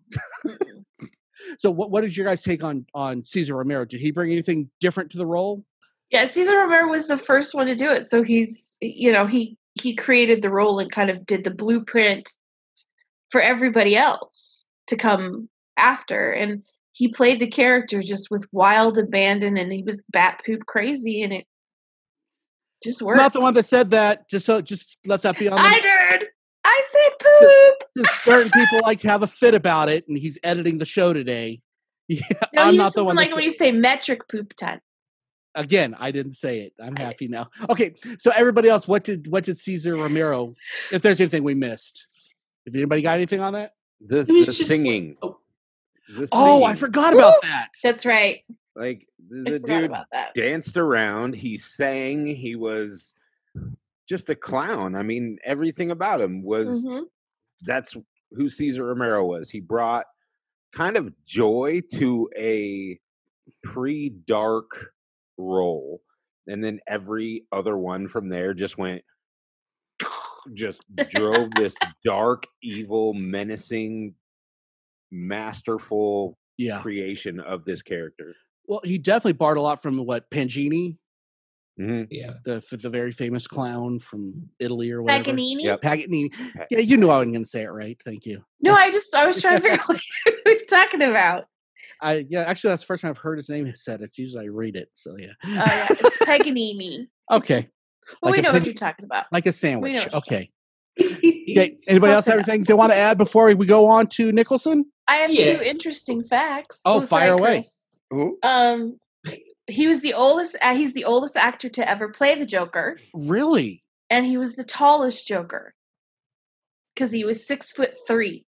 A: So, what what is your guys' take on on Cesar Romero? Did he bring anything different to the role?
C: Yeah, Cesar Romero was the first one to do it. So he's, you know, he he created the role and kind of did the blueprint for everybody else to come after. And he played the character just with wild abandon, and he was bat poop crazy, and it just worked.
A: Not the one that said that. Just so, just let that be on.
C: I
A: The,
C: did. I said poop.
A: just certain people like to have a fit about it, and he's editing the show today. Yeah,
C: No,
A: I'm
C: he
A: not
C: just
A: the
C: doesn't
A: one.
C: like
A: that
C: when
A: said-
C: you say metric poop time.
A: Again, I didn't say it. I'm happy now. Okay, so everybody else, what did what did Cesar Romero? If there's anything we missed, if anybody got anything on that?
B: The,
D: He was
B: the
D: just
B: singing.
D: like- oh,
B: The
A: Oh, I
B: singing.
A: forgot about that.
C: That's right.
B: Like the,
C: I
B: the
C: forgot
B: dude
C: about that.
B: danced around. He sang. He was just a clown. I mean, everything about him was.
C: hmm
B: That's who Cesar Romero was. He brought kind of joy to a pre-dark role, and then every other one from there just went, just drove this dark, evil, menacing, masterful
A: Yeah.
B: creation of this character.
A: Well, he definitely borrowed a lot from what Pangini,
B: Mhm.
D: yeah.
A: the f- the very famous clown from Italy or whatever.
C: Paganini?
B: Yep.
A: Paganini. Yeah, you knew I wasn't going to say it right. Thank you.
C: No, I just I was trying to figure out what you were talking about.
A: I yeah, actually, that's the first time I've heard his name said. It's usually I read it. So yeah.
C: Oh yeah, it's Paganini.
A: Okay.
C: Well,
A: Like
C: we
A: a
C: know
A: pig-
C: what you're talking about.
A: Like a sandwich.
C: what you're
A: Okay. Okay. Anybody else
C: Close
A: have
C: enough.
A: anything they want to add before we go on to Nicholson?
C: I have
D: Yeah.
C: two interesting facts.
A: Oh,
C: sorry,
A: fire away.
C: Chris.
E: Who?
C: Um, he was the oldest. Uh, he's the oldest actor to ever play the Joker,
A: Really?
C: and he was the tallest Joker because he was six foot three.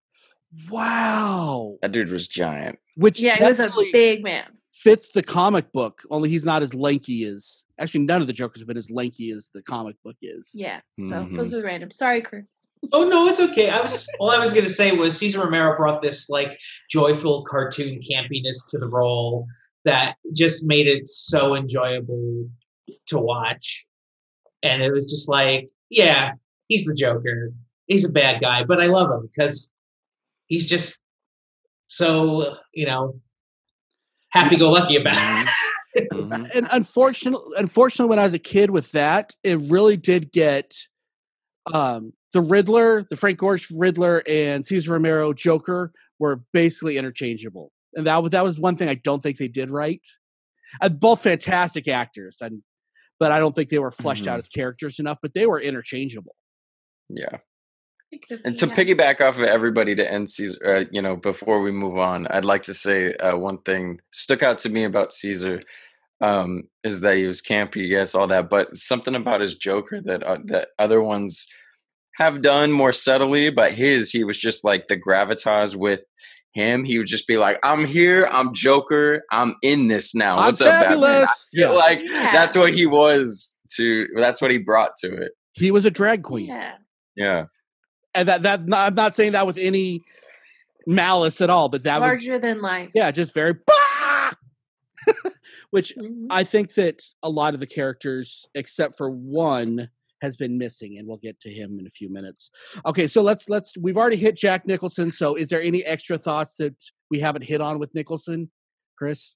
A: Wow.
E: That dude was giant.
A: Which
C: Yeah, he was a
A: definitely
C: big man.
A: fits the comic book, only he's not as lanky as. Actually, none of the Jokers have been as lanky as the comic book is.
C: Yeah. So
E: Mhm.
C: those are random. Sorry, Chris.
D: Oh no, it's okay. I was all I was gonna say was Cesar Romero brought this like joyful cartoon campiness to the role that just made it so enjoyable to watch. And it was just like, yeah, he's the Joker. He's a bad guy, but I love him because he's just so, you know, happy go lucky about it.
E: Mhm.
A: And unfortunately, unfortunately, when I was a kid with that, it really did get um, the Riddler, the Frank Gorge Riddler, and Cesar Romero Joker were basically interchangeable, and that was that was one thing I don't think they did right. Uh, both fantastic actors, and but I don't think they were fleshed out
E: Mhm.
A: as characters enough. But they were interchangeable.
E: Yeah.
C: It could
E: And
C: be,
E: to
C: yeah.
E: piggyback off of everybody to end Caesar, uh, you know, before we move on, I'd like to say uh, one thing stuck out to me about Caesar um, is that he was campy, yes, all that, but something about his Joker that uh, that other ones have done more subtly, but his, he was just like the gravitas with him. He would just be like, "I'm here, I'm Joker, I'm in this now.
A: I'm
E: What's up, Batman?"
A: fabulous. Yeah,
E: Like
C: Yeah.
E: that's what he was to. That's what he brought to it.
A: he was a drag queen,
C: Yeah.
E: Yeah.
A: and that that not, I'm not saying that with any malice at all, but that was
C: Larger than life.
A: yeah, just very. Bah! Which
C: Mhm.
A: I think that a lot of the characters, except for one, has been missing, and we'll get to him in a few minutes. Okay, so let's let's we've already hit Jack Nicholson. So, is there any extra thoughts that we haven't hit on with Nicholson, Chris?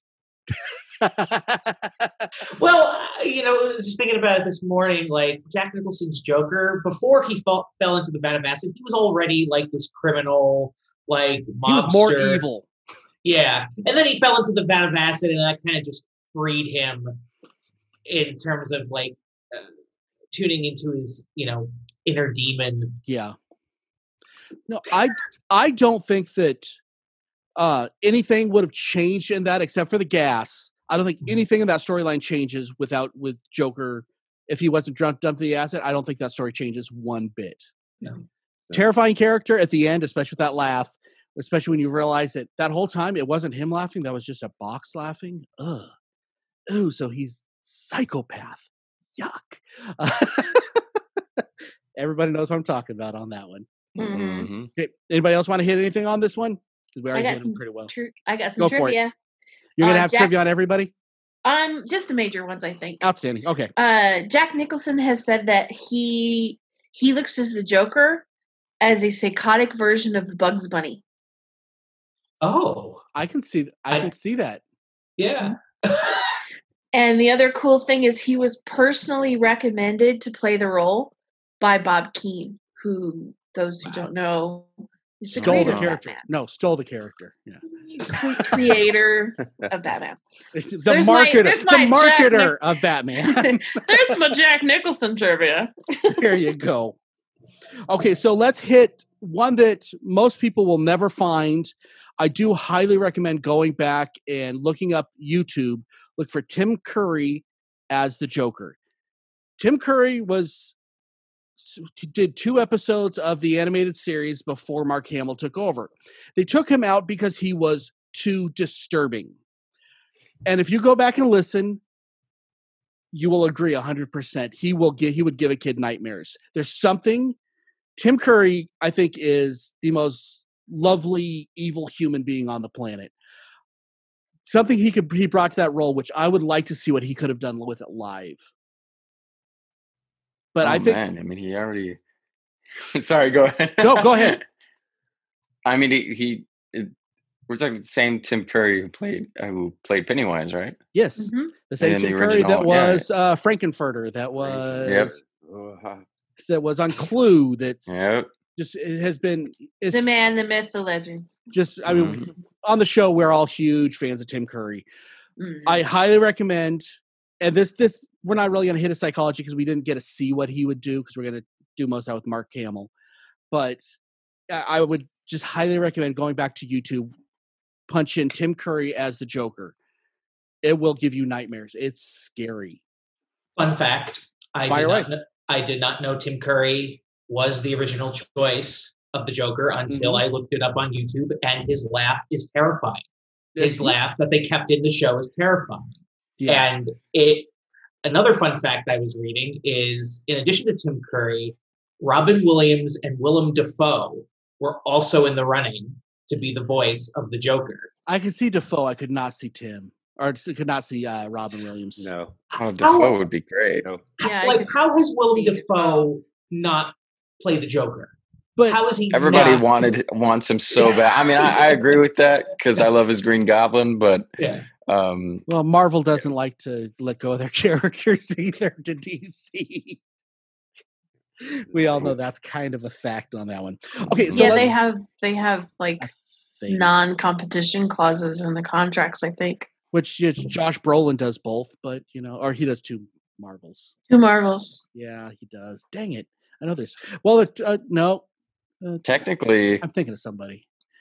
D: Well, you know, just thinking about it this morning, like Jack Nicholson's Joker, before he fell, fell into the vat of acid, he was already like this criminal, like mobster.
A: He was more evil.
D: Yeah. And then he fell into the vat of acid, and that kind of just freed him in terms of like uh, tuning into his, you know, inner demon.
A: Yeah. No, I I don't think that uh, anything would have changed in that except for the gas. I don't think anything in that storyline changes without with Joker. If he wasn't drunk, dumped the acid, I don't think that story changes one bit.
D: No.
A: Terrifying character at the end, especially with that laugh, especially when you realize that that whole time it wasn't him laughing, that was just a box laughing. Ugh. Ooh, so he's psychopath. Yuck. Everybody knows what I'm talking about on that one.
C: Mhm.
E: hmm
A: Okay, anybody else want to hit anything on this one? Because we
C: I
A: already
C: got
A: hit
C: some
A: them pretty well.
C: Tr- I got some
A: Go for it.
C: trivia.
A: You're gonna
C: uh,
A: have
C: Jack-
A: trivia on everybody?
C: Um, just the major ones, I think.
A: Outstanding. Okay.
C: Uh, Jack Nicholson has said that he he looks as the Joker as a psychotic version of Bugs Bunny.
D: Oh,
A: I can see I
D: I-
A: can see that.
D: yeah.
C: And the other cool thing is he was personally recommended to play the role by Bob Keane, who, those who don't know, is the
A: Stole the
C: creator of
A: character.
C: Batman.
A: No, stole the character. Yeah.
C: Cre- creator of Batman.
A: the
C: There's my-
A: marketer,
C: there's
A: the
C: my Jack
A: marketer
C: Nic-
A: of Batman.
C: There's my Jack Nicholson trivia.
A: There you go. Okay, so let's hit one that most people will never find. I do highly recommend going back and looking up YouTube. Look for Tim Curry as the Joker. Tim Curry was he did two episodes of the animated series before Mark Hamill took over. They took him out because he was too disturbing. And if you go back and listen, you will agree one hundred percent. He will get he would give a kid nightmares. There's something Tim Curry, I think, is the most lovely, evil human being on the planet. Something he could he brought to that role, which I would like to see what he could have done with it live. But
E: oh,
A: I think
E: man, I mean, he already. Sorry, go ahead.
A: No, go ahead.
E: I mean, he, he it, we're talking the same Tim Curry who played uh, who played Pennywise, right?
A: Yes,
C: Mhm.
A: the same
E: And the
A: Tim Curry
E: original,
A: that
E: yeah.
A: was uh, Frankenfurter, that was
E: Yep.
B: Uh,
A: that was on Clue. That
E: Yep.
A: just it has been it's
C: The man, the myth, the legend.
A: just. I mean,
E: Mhm.
A: on the show, we're all huge fans of Tim Curry.
C: Mhm.
A: I highly recommend, and this this we're not really going to hit his psychology because we didn't get to see what he would do because we're going to do most of that with Mark Hamill. But I I would just highly recommend going back to YouTube, punch in Tim Curry as the Joker. It will give you nightmares. It's scary.
D: Fun fact: I
A: Fire
D: did
A: away.
D: not. Know, I did not know Tim Curry was the original choice of the Joker until
A: Mhm.
D: I looked it up on YouTube, and his laugh is terrifying. His
A: Mhm.
D: laugh that they kept in the show is terrifying.
A: Yeah.
D: And it. Another fun fact I was reading is, in addition to Tim Curry, Robin Williams and Willem Dafoe were also in the running to be the voice of the Joker.
A: I could see Defoe. I could not see Tim, or just could not see uh, Robin Williams.
B: no,
E: Oh, Defoe would be great.
B: no.
C: Yeah, I
D: like,
C: could
D: how has Willem
C: see
D: Dafoe not played the Joker?
A: But
D: How is he?
E: Everybody
D: not-
E: wanted wants him so bad. I mean, I, I agree with that because I love his Green Goblin, but
D: Yeah.
E: um,
A: well, Marvel doesn't like to let go of their characters either to D C. We all know that's kind of a fact on that one. Okay, so
C: yeah,
A: let-
C: they have they have like
A: I think-
C: non-competition clauses in the contracts. I think
A: which yeah, Josh Brolin does both, but you know, or he does two Marvels.
C: two Marvels.
A: Yeah, he does. Dang it! I know there's. Well, it, uh, no, uh,
E: technically,
A: I'm thinking of somebody.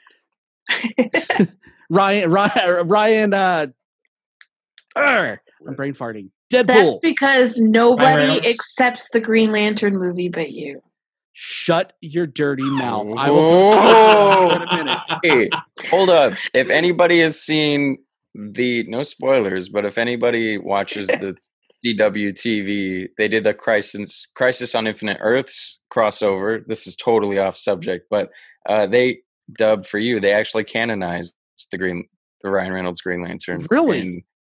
A: Ryan, Ryan, Ryan. Uh, arr, I'm brain farting.
C: That's
A: Deadpool.
C: because
D: Ryan
C: nobody
D: Reynolds.
C: accepts the Green Lantern movie but you.
A: Shut your dirty mouth. I
E: Oh.
A: will. In a minute.
E: hey, hold up. If anybody has seen the no spoilers, but if anybody watches the C W T V, they did the Crisis Crisis on Infinite Earths crossover. This is totally off subject, but uh, they dubbed for you. They actually canonized the Green, the Ryan Reynolds Green Lantern.
A: Really?
E: in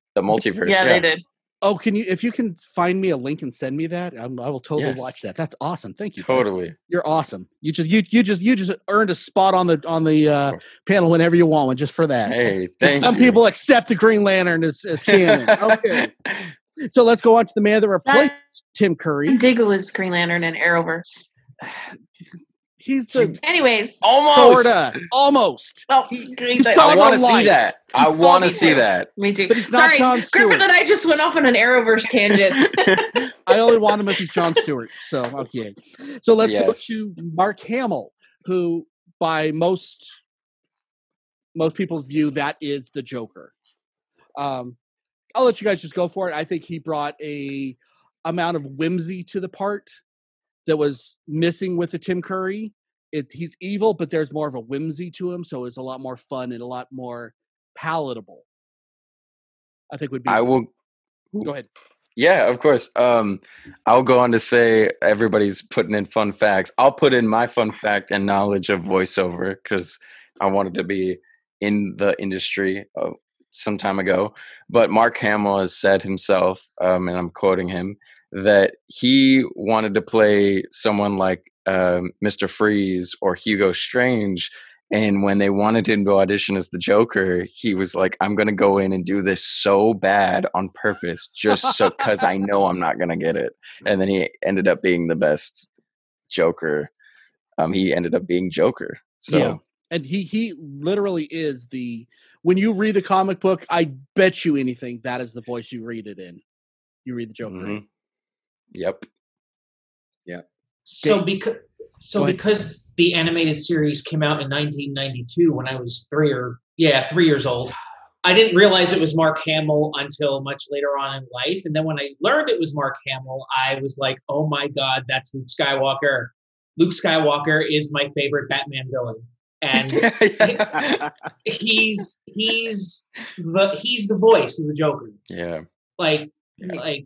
E: the multiverse.
C: Yeah,
E: Yeah,
C: they did.
A: Oh, can you? If you can find me a link and send me that, I'm, I will totally
E: Yes.
A: watch that. That's awesome. Thank you.
E: totally.
A: You're awesome. You just you you just you just earned a spot on the on the uh,
E: Oh.
A: panel whenever you want one, just for that.
E: Hey,
A: 'Cause
E: thank
A: some
E: you.
A: people accept the Green Lantern as, as canon. Okay, so let's go on to the man that replaced Tim Curry.
C: Diggle is Green Lantern and Arrowverse.
A: He's the
C: Anyways,
E: Almost.
A: sorta almost.
C: oh,
A: He-
C: Green
A: he
C: Lantern.
A: saw
E: I
A: it
E: want
A: on
E: to see
A: light.
E: that.
A: He
E: I
A: saw
E: want to
C: me
E: see
C: too.
E: that.
C: Me too.
A: But he's not
C: Sorry,
A: Jon Stewart.
C: Griffin and I just went off on an Arrowverse tangent.
A: I only want him if he's Jon Stewart. So okay. So let's
E: Yes.
A: go to Mark Hamill, who by most most people's view, that is the Joker. Um, I'll let you guys just go for it. I think he brought a amount of whimsy to the part that was missing with the Tim Curry. It, he's evil, but there's more of a whimsy to him, so it's a lot more fun and a lot more palatable. I think would be.
E: I will.
A: Go ahead.
E: Yeah, of course. Um, I'll go on to say everybody's putting in fun facts. I'll put in my fun fact and knowledge of voiceover because I wanted to be in the industry uh, some time ago. But Mark Hamill has said himself, um, and I'm quoting him, that he wanted to play someone like um, Mister Freeze or Hugo Strange. And when they wanted him to audition as the Joker, he was like, I'm going to go in and do this so bad on purpose, just so because I know I'm not going to get it. And then he ended up being the best Joker. Um, he ended up being Joker. So
A: Yeah. And he he literally is the, when you read the comic book, I bet you anything that is the voice you read it in. You read the Joker.
E: mhm.
A: in.
E: Yep.
D: So
A: Dave.
D: because so
A: Go ahead.
D: because the animated series came out in nineteen ninety-two when I was three or yeah three years old, I didn't realize it was Mark Hamill until much later on in life. And then when I learned it was Mark Hamill, I was like, oh my god, that's Luke Skywalker. Luke Skywalker is my favorite Batman villain, and he's he's the he's the voice of the Joker.
E: Yeah.
D: Like
E: Yeah.
D: like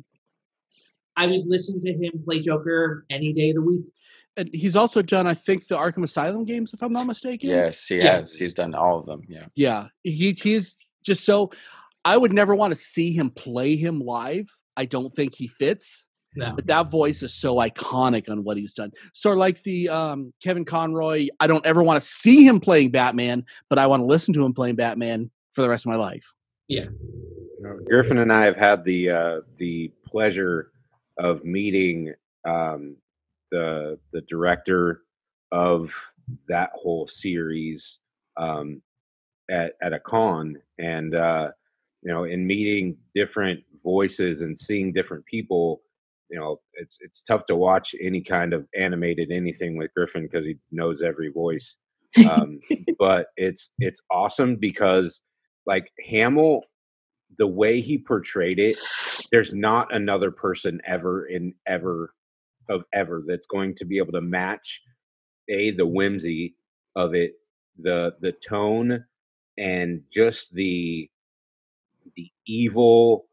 D: I would listen to him play Joker any day of the week.
A: And he's also done, I think, the Arkham Asylum games, if I'm not mistaken.
E: Yes, he
D: Yeah.
E: has. He's done all of them. Yeah.
A: Yeah. He he's just so, I would never want to see him play him live. I don't think he fits.
D: No.
A: But that voice is so iconic on what he's done. Sort of like the um, Kevin Conroy. I don't ever want to see him playing Batman, but I want to listen to him playing Batman for the rest of my life.
D: Yeah.
B: Griffin and I have had the uh, the pleasure of meeting um, the the director of that whole series um, at at a con, and uh, you know, in meeting different voices and seeing different people. You know, it's it's tough to watch any kind of animated anything with Griffin because he knows every voice. Um, but it's it's awesome because like Hamill, the way he portrayed it, there's not another person ever in ever of ever that's going to be able to match a the whimsy of it, the the tone, and just the the evil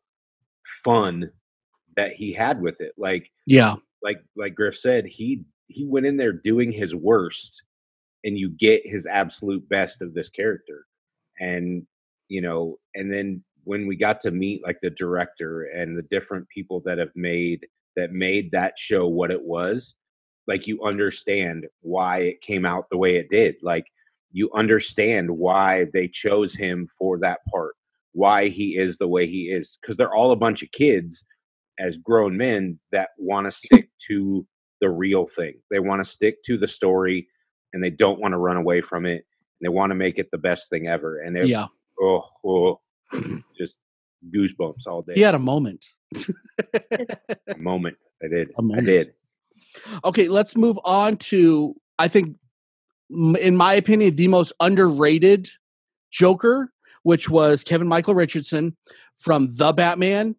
B: fun that he had with it. Like
A: Yeah.
B: like like Griff said, he he went in there doing his worst, and you get his absolute best of this character. And you know, and then when we got to meet like the director and the different people that have made that made that show what it was, like you understand why it came out the way it did. Like you understand why they chose him for that part, why he is the way he is, because they're all a bunch of kids as grown men that want to stick to the real thing. They want to stick to the story, and they don't want to run away from it. And they want to make it the best thing ever. And it,
A: Yeah.
B: oh, oh, just goosebumps all day.
A: He had a moment.
B: A moment. I did.
A: A moment.
B: I did.
A: Okay, let's move on to, I think, m- in my opinion, the most underrated Joker, which was Kevin Michael Richardson from The Batman.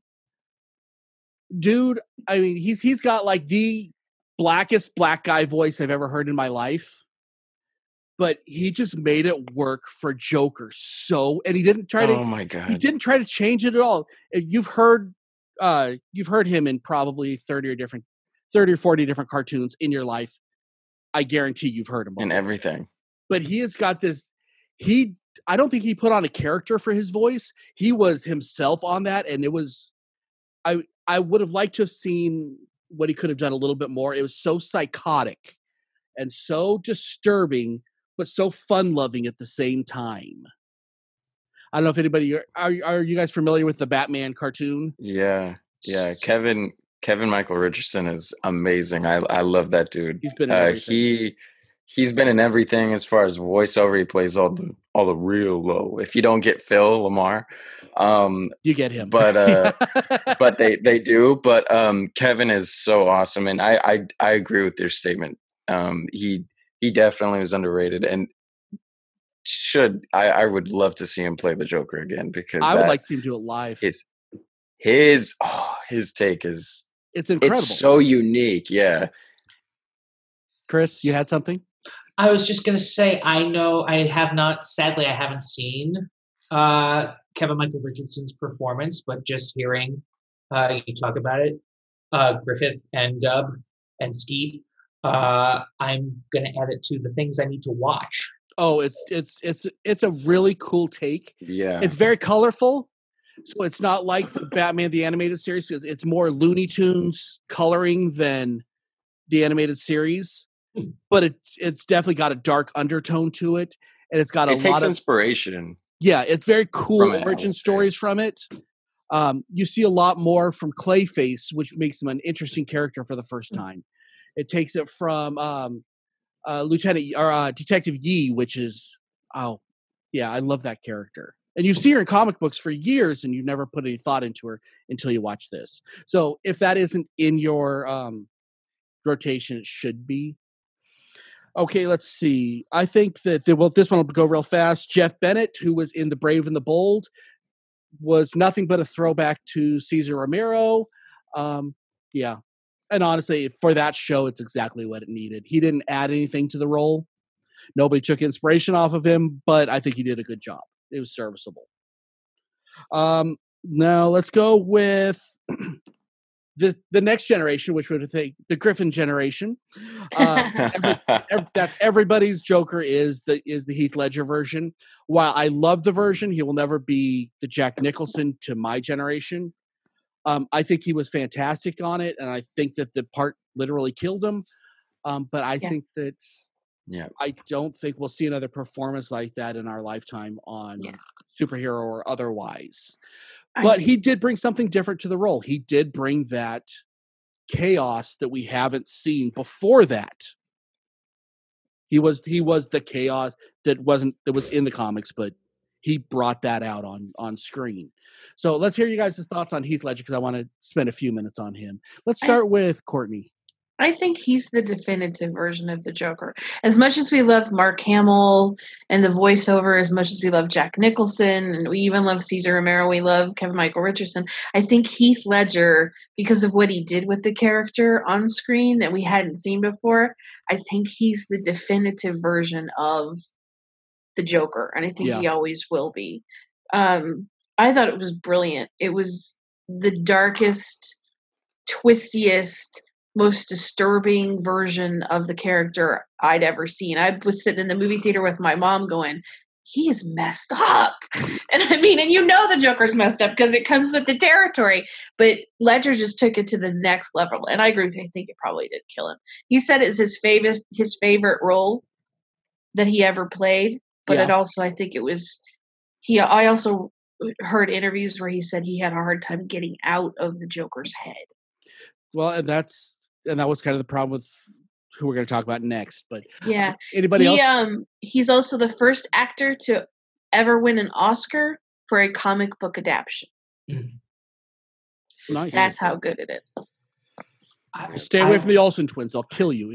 A: Dude, I mean, he's he's got like the blackest black guy voice I've ever heard in my life. But he just made it work for Joker. So, and he didn't try to
E: Oh my
A: he
E: god.
A: didn't try to change it at all. Uh, You've heard uh you've heard him in probably thirty or different thirty or forty different cartoons in your life. I guarantee you've heard him before.
E: And everything.
A: But he has got this, he I don't think he put on a character for his voice. He was himself on that, and it was. I I would have liked to have seen what he could have done a little bit more. It was so psychotic and so disturbing, but so fun-loving at the same time. I don't know if anybody are are you guys familiar with the Batman cartoon?
E: Yeah, yeah. Kevin Kevin Michael Richardson is amazing. I I love that dude.
A: He's been in
E: uh,
A: everything.
E: he he's been in everything as far as voiceover. He plays all the all the real low. If you don't get Phil Lamar, um,
A: you get him.
E: But uh, but they they do. But um, Kevin is so awesome, and I I I agree with your statement. Um, he he definitely was underrated, and should I, I would love to see him play the Joker again, because
A: I would
E: that,
A: like to see him do it live.
E: His his oh, his take is
A: it's incredible.
E: It's so unique. Yeah.
A: Chris, you had something?
D: I was just gonna say, I know I have not. Sadly, I haven't seen uh, Kevin Michael Richardson's performance, but just hearing uh, you talk about it, uh, Griffith and Dub and Skeet, uh, I'm gonna add it to the things I need to watch.
A: Oh, it's it's it's it's a really cool take.
E: Yeah,
A: it's very colorful, so it's not like the Batman the Animated Series. It's more Looney Tunes coloring than the animated series, but it's it's definitely got a dark undertone to it, and it's got a
E: it takes
A: lot of
E: inspiration.
A: Yeah, it's very cool
E: From
A: origin
E: Al,
A: stories from it. Um, you see a lot more from Clayface, which makes him an interesting character for the first time. It takes it from um, uh, Lieutenant or uh, Detective Yi, which is oh yeah, I love that character. And you see her in comic books for years, and you never put any thought into her until you watch this. So if that isn't in your um, rotation, it should be. Okay, let's see. I think that the, well, this one will go real fast. Jeff Bennett, who was in The Brave and the Bold, was nothing but a throwback to Cesar Romero. Um, yeah. And honestly, for that show, it's exactly what it needed. He didn't add anything to the role. Nobody took inspiration off of him, but I think he did a good job. It was serviceable. Um, now let's go with the the next generation, which would think the Griffin generation. Uh, every, every, that's everybody's Joker is the is the Heath Ledger version. While I love the version, he will never be the Jack Nicholson to my generation. Um, I think he was fantastic on it, and I think that the part literally killed him. Um, but I yeah. think that
E: yeah,
A: I don't think we'll see another performance like that in our lifetime on yeah. superhero or otherwise. But he did bring something different to the role. He did bring that chaos that we haven't seen before that. He was he was the chaos that wasn't that was in the comics, but he brought that out on on screen. So let's hear you guys' thoughts on Heath Ledger, because I want to spend a few minutes on him. Let's start I, with Courtney.
C: I think he's the definitive version of the Joker. As much as we love Mark Hamill and the voiceover, as much as we love Jack Nicholson, and we even love Cesar Romero, we love Kevin Michael Richardson, I think Heath Ledger, because of what he did with the character on screen that we hadn't seen before, I think he's the definitive version of the Joker, and I think yeah. he always will be. Um, I thought it was brilliant. It was the darkest, twistiest, most disturbing version of the character I'd ever seen. I was sitting in the movie theater with my mom going, he is messed up. And I mean, and you know the Joker's messed up because it comes with the territory. But Ledger just took it to the next level. And I agree with you. I think it probably did kill him. He said it's his favorite his favorite role that he ever played. But yeah. it also, I think it was, he. I also heard interviews where he said he had a hard time getting out of the Joker's head.
A: Well, and that's, and that was kind of the problem with who we're going to talk about next. But
C: yeah,
A: anybody
C: he,
A: else?
C: Um, he's also the first actor to ever win an Oscar for a comic book adaptation.
A: Mm-hmm. Nice.
C: That's how good it is.
A: I, Stay away I, from the Olsen twins. I'll kill you.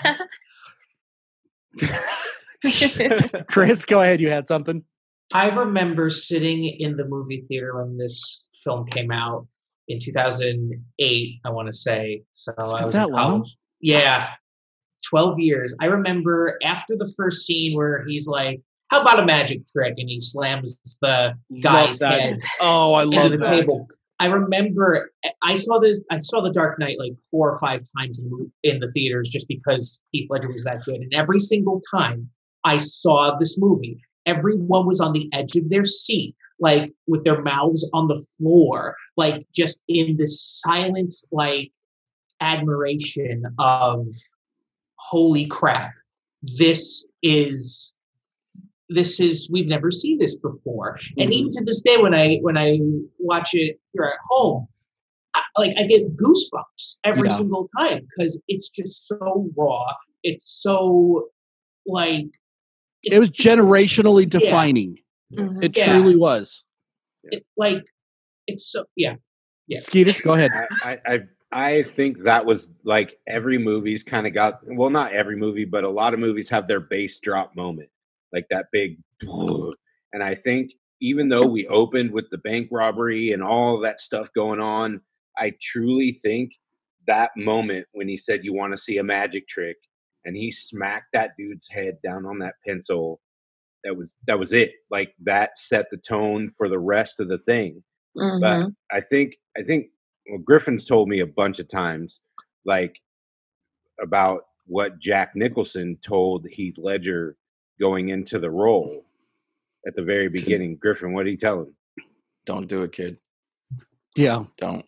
A: Chris, go ahead. You had something.
D: I remember sitting in the movie theater when this film came out in two thousand eight, I want to say. So I was
A: that
D: in college.
A: Long?
D: Yeah, twelve years. I remember after the first scene where he's like, "How about a magic trick?" and he slams the guy's head
A: oh, I love
D: into the
A: that.
D: table. I remember I saw the I saw the Dark Knight like four or five times in the, in the theaters just because Heath Ledger was that good, and every single time I saw this movie, everyone was on the edge of their seat, like with their mouths on the floor, like just in this silent, like admiration of, holy crap, this is this is we've never seen this before. Mm-hmm. And even to this day, when I when I watch it here at home, I, like I get goosebumps every yeah. single time because it's just so raw. It's so like
A: it, it was generationally defining.
D: Yeah. Mm-hmm.
A: It
D: yeah.
A: truly was.
D: It, like it's so yeah. Yeah.
A: Skeeter, go ahead.
B: I, I I think that was like every movie's kind of got, well, not every movie, but a lot of movies have their bass drop moment, like that big. And I think even though we opened with the bank robbery and all that stuff going on, I truly think that moment when he said, "You want to see a magic trick?" and he smacked that dude's head down on that pencil, that was that was it. Like that set the tone for the rest of the thing. Mm-hmm. But I think I think well, Griffin's told me a bunch of times, like about what Jack Nicholson told Heath Ledger going into the role at the very beginning. Griffin, what did he tell him?
E: Don't do it, kid.
A: Yeah,
E: don't.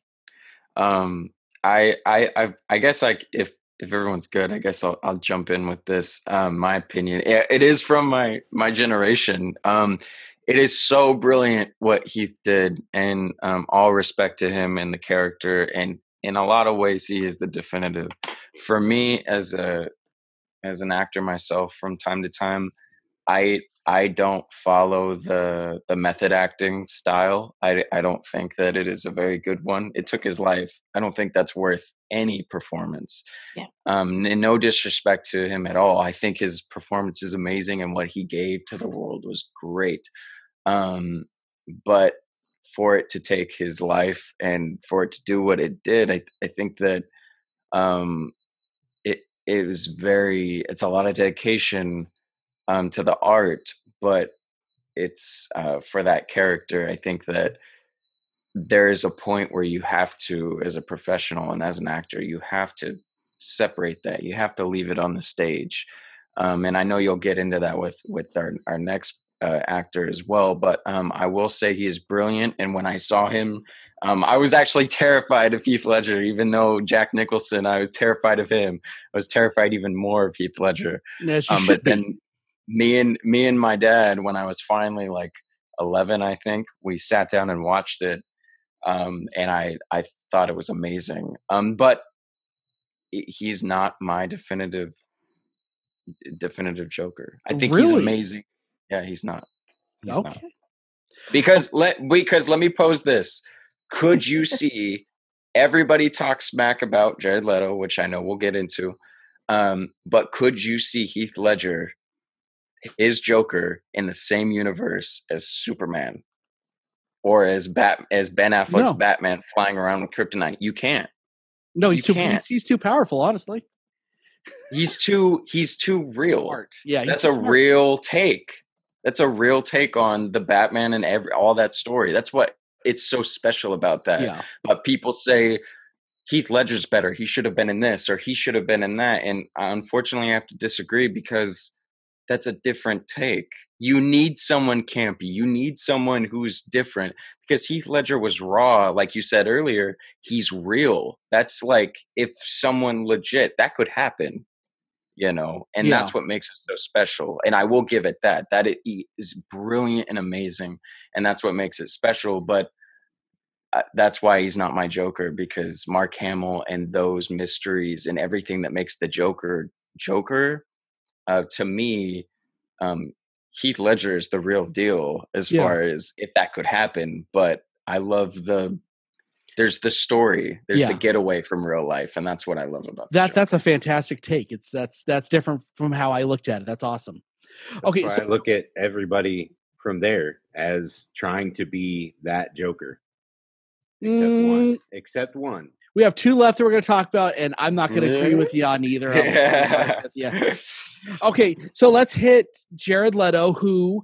E: Um, I I I, I guess like if if everyone's good, I guess I'll I'll jump in with this. Um, my opinion. It, it is from my my generation. Um, It is so brilliant what Heath did, and um, all respect to him and the character. And in a lot of ways, he is the definitive. For me, as a as an actor myself, from time to time, I I don't follow the the method acting style. I I don't think that it is a very good one. It took his life. I don't think that's worth any performance.
C: Yeah.
E: Um, and no disrespect to him at all. I think his performance is amazing, and what he gave to the world was great. Um, but for it to take his life and for it to do what it did, I, I think that um, it it was very. It's a lot of dedication um, to the art, but it's uh, for that character. I think that there is a point where you have to, as a professional and as an actor, you have to separate that. You have to leave it on the stage. Um, and I know you'll get into that with with our our next. Uh, actor as well, but um, I will say he is brilliant. And when I saw him, um, I was actually terrified of Heath Ledger. Even though Jack Nicholson, I was terrified of him. I was terrified even more of Heath Ledger.
A: Yes, you
E: um,
A: should
E: but then
A: be.
E: me and me and my dad, when I was finally like eleven, I think, we sat down and watched it, um, and I I thought it was amazing. Um, but he's not my definitive definitive Joker. I think
A: really?
E: he's amazing. Yeah, he's not. He's
A: okay.
E: not. Because let because let me pose this. Could you see everybody talk smack about Jared Leto, which I know we'll get into, um, but could you see Heath Ledger, his Joker, in the same universe as Superman or as Bat as Ben Affleck's
A: no.
E: Batman flying around with kryptonite? You can't.
A: No, he's
E: you
A: too
E: can't.
A: He's, he's too powerful, honestly.
E: He's too he's too real.
A: Smart. Yeah,
E: that's a
A: smart.
E: real take. That's a real take on the Batman and every all that story. That's what it's so special about that.
A: Yeah.
E: But people say Heath Ledger's better. He should have been in this or he should have been in that. And unfortunately, I have to disagree because that's a different take. You need someone campy. You need someone who's different because Heath Ledger was raw. Like you said earlier, he's real. That's like if someone legit, that could happen. You know, and
A: yeah.
E: that's what makes it so special. And I will give it that, that it is brilliant and amazing. And that's what makes it special. But uh, that's why he's not my Joker, because Mark Hamill and those mysteries and everything that makes the Joker Joker, uh, to me, um, Heath Ledger is the real deal as
A: yeah.
E: far as if that could happen. But I love the There's the story. There's
A: yeah.
E: the getaway from real life, and that's what I love about
A: that. That's a fantastic take. It's that's that's different from how I looked at it. That's awesome.
B: That's
A: okay,
B: why
A: so
B: I look at everybody from there as trying to be that Joker, except
A: mm,
B: one. Except one.
A: We have two left that we're going to talk about, and I'm not going to agree with you on either. yeah. Okay, so let's hit Jared Leto, who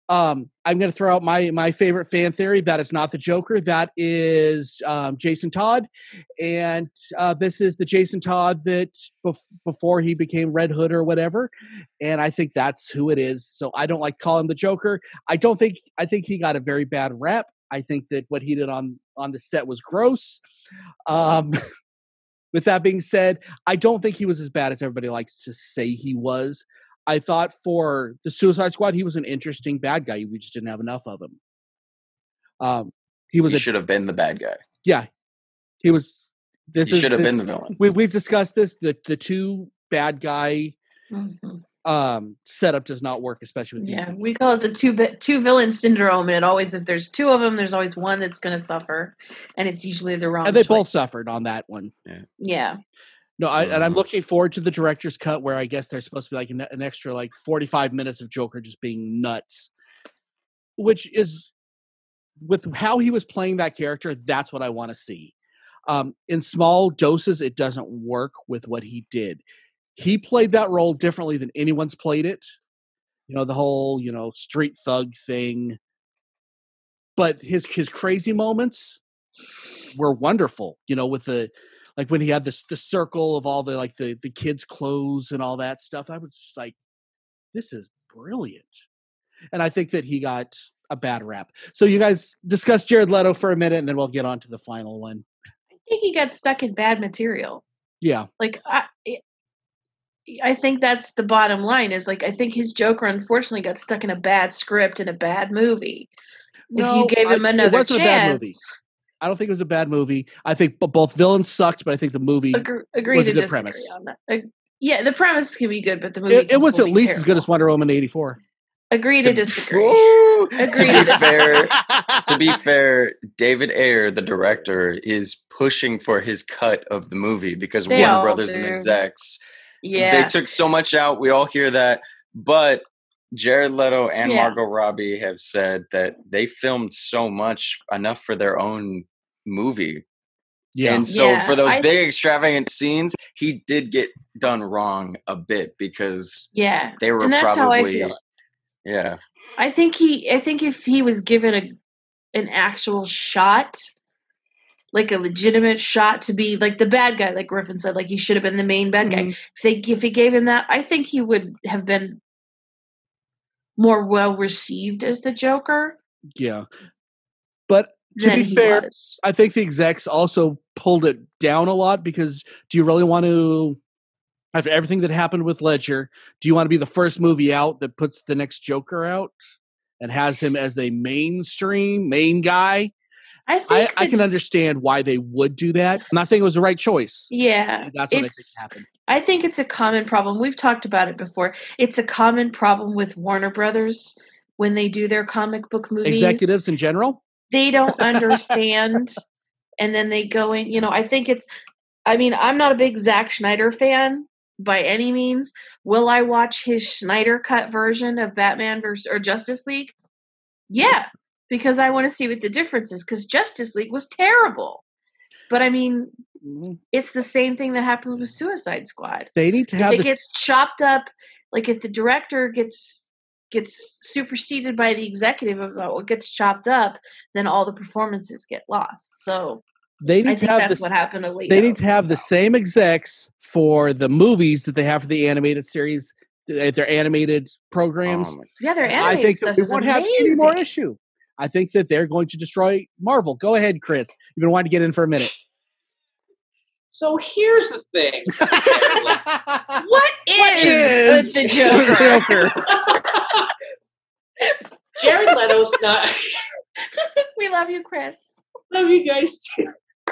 A: Um, I'm going to throw out my my favorite fan theory. That is not the Joker. That is um, Jason Todd, and uh, this is the Jason Todd that bef- before he became Red Hood or whatever. And I think that's who it is. So I don't like calling him the Joker. I don't think I think he got a very bad rep. I think that what he did on on the set was gross. Um, with that being said, I don't think he was as bad as everybody likes to say he was. I thought for the Suicide Squad, he was an interesting bad guy. We just didn't have enough of him. Um, he was.
E: He
A: a,
E: should have been the bad guy.
A: Yeah, he was. This
E: he
A: is
E: should have
A: the,
E: been the villain.
A: We, we've discussed this. The the two bad guy
C: Mm-hmm.
A: um, setup does not work, especially with
C: Yeah,
A: D C.
C: we call it the two bi- two villain syndrome, and it always, if there's two of them, there's always one that's going to suffer, and it's usually the wrong.
A: And they
C: choice.
A: both suffered on that one.
E: Yeah.
C: Yeah.
A: No, I, and I'm
E: Mhm.
A: looking forward to the director's cut, where I guess there's supposed to be like an, an extra like forty-five minutes of Joker just being nuts, which is with how he was playing that character. That's what I want to see. Um, in small doses, it doesn't work with what he did. He played that role differently than anyone's played it. You know, the whole, you know, street thug thing. But his his crazy moments were wonderful. You know, with the like when he had this the circle of all the like the the kids' clothes and all that stuff. I was just like, this is brilliant. And I think that he got a bad rap. So you guys discuss Jared Leto for a minute, and then we'll get on to the final one.
C: I think he got stuck in bad material.
A: Yeah.
C: Like I, I think that's the bottom line. Is like I think his Joker unfortunately got stuck in a bad script in a bad movie.
A: No,
C: if you gave him
A: I, it
C: another
A: wasn't a bad movie.
C: chance,
A: I don't think it was a bad movie. I think b- both villains sucked, but I think the movie
C: agree, agree
A: was
C: to
A: a good
C: disagree
A: premise.
C: on that. Uh, yeah, the premise can be good, but the movie
A: It, it
C: just
A: was
C: will
A: at
C: be
A: least as good as
C: terrible.
A: Wonder Woman eighty-four.
C: Agree to disagree.
E: Ooh, to
C: Agree
E: be
C: to disagree.
E: fair, to be fair, David Ayer, the director, is pushing for his cut of the movie because
C: They
E: Warner
C: all
E: Brothers and
C: do.
E: execs,
C: Yeah,
E: they took so much out. We all hear that, but Jared Leto and
C: Yeah.
E: Margot Robbie have said that they filmed so much, enough for their own movie.
A: Yeah.
E: And so
C: Yeah,
E: for those
C: I-
E: big extravagant scenes, he did get done wrong a bit because
C: yeah,
E: they were
C: and that's
E: probably
C: how I feel.
E: yeah.
C: I think he. I think if he was given a an actual shot, like a legitimate shot to be like the bad guy, like Griffin said, like he should have been the main bad guy.
A: Mhm.
C: If they, if he gave him that, I think he would have been more well received as the Joker
A: Yeah. But to
C: than
A: be
C: he
A: fair,
C: was.
A: I think the execs also pulled it down a lot because do you really want to, after everything that happened with Ledger, do you want to be the first movie out that puts the next Joker out and has him as a mainstream main guy?
C: I
A: I,
C: think
A: I
C: that-
A: can understand why they would do that. I'm not saying it was the right choice.
C: Yeah,
A: That's what I think
C: it's.
A: happened.
C: I think it's a common problem. We've talked about it before. It's a common problem with Warner Brothers when they do their comic book movies.
A: Executives in general?
C: They don't understand, and then they go in. You know, I think it's. I mean, I'm not a big Zack Snyder fan by any means. Will I watch his Snyder cut version of Batman versus or Justice League? Yeah, because I want to see what the difference is. Because Justice League was terrible, but I mean,
A: Mhm.
C: it's the same thing that happened with Suicide Squad.
A: They need to
C: If
A: have
C: it
A: this.
C: gets chopped up, like if the director gets gets superseded by the executive about what gets chopped up, then all the performances get lost. So
A: They
C: I
A: need to
C: think
A: have
C: that's
A: this.
C: what happened to Leto.
A: They need to have the
C: so.
A: same execs for the movies that they have for the animated series, th- their animated programs.
E: Oh my-
C: Yeah, their
A: And
C: animated
A: I think
C: stuff
A: that we
C: is
A: won't
C: amazing.
A: have any more issue. I think that they're going to destroy Marvel. Go ahead, Chris. You've been wanting to get in for a minute.
D: So here's the thing.
C: What is,
A: is
C: the Joker?
A: Joker?
D: Jared Leto's not.
C: We love you, Chris.
D: Love you guys too.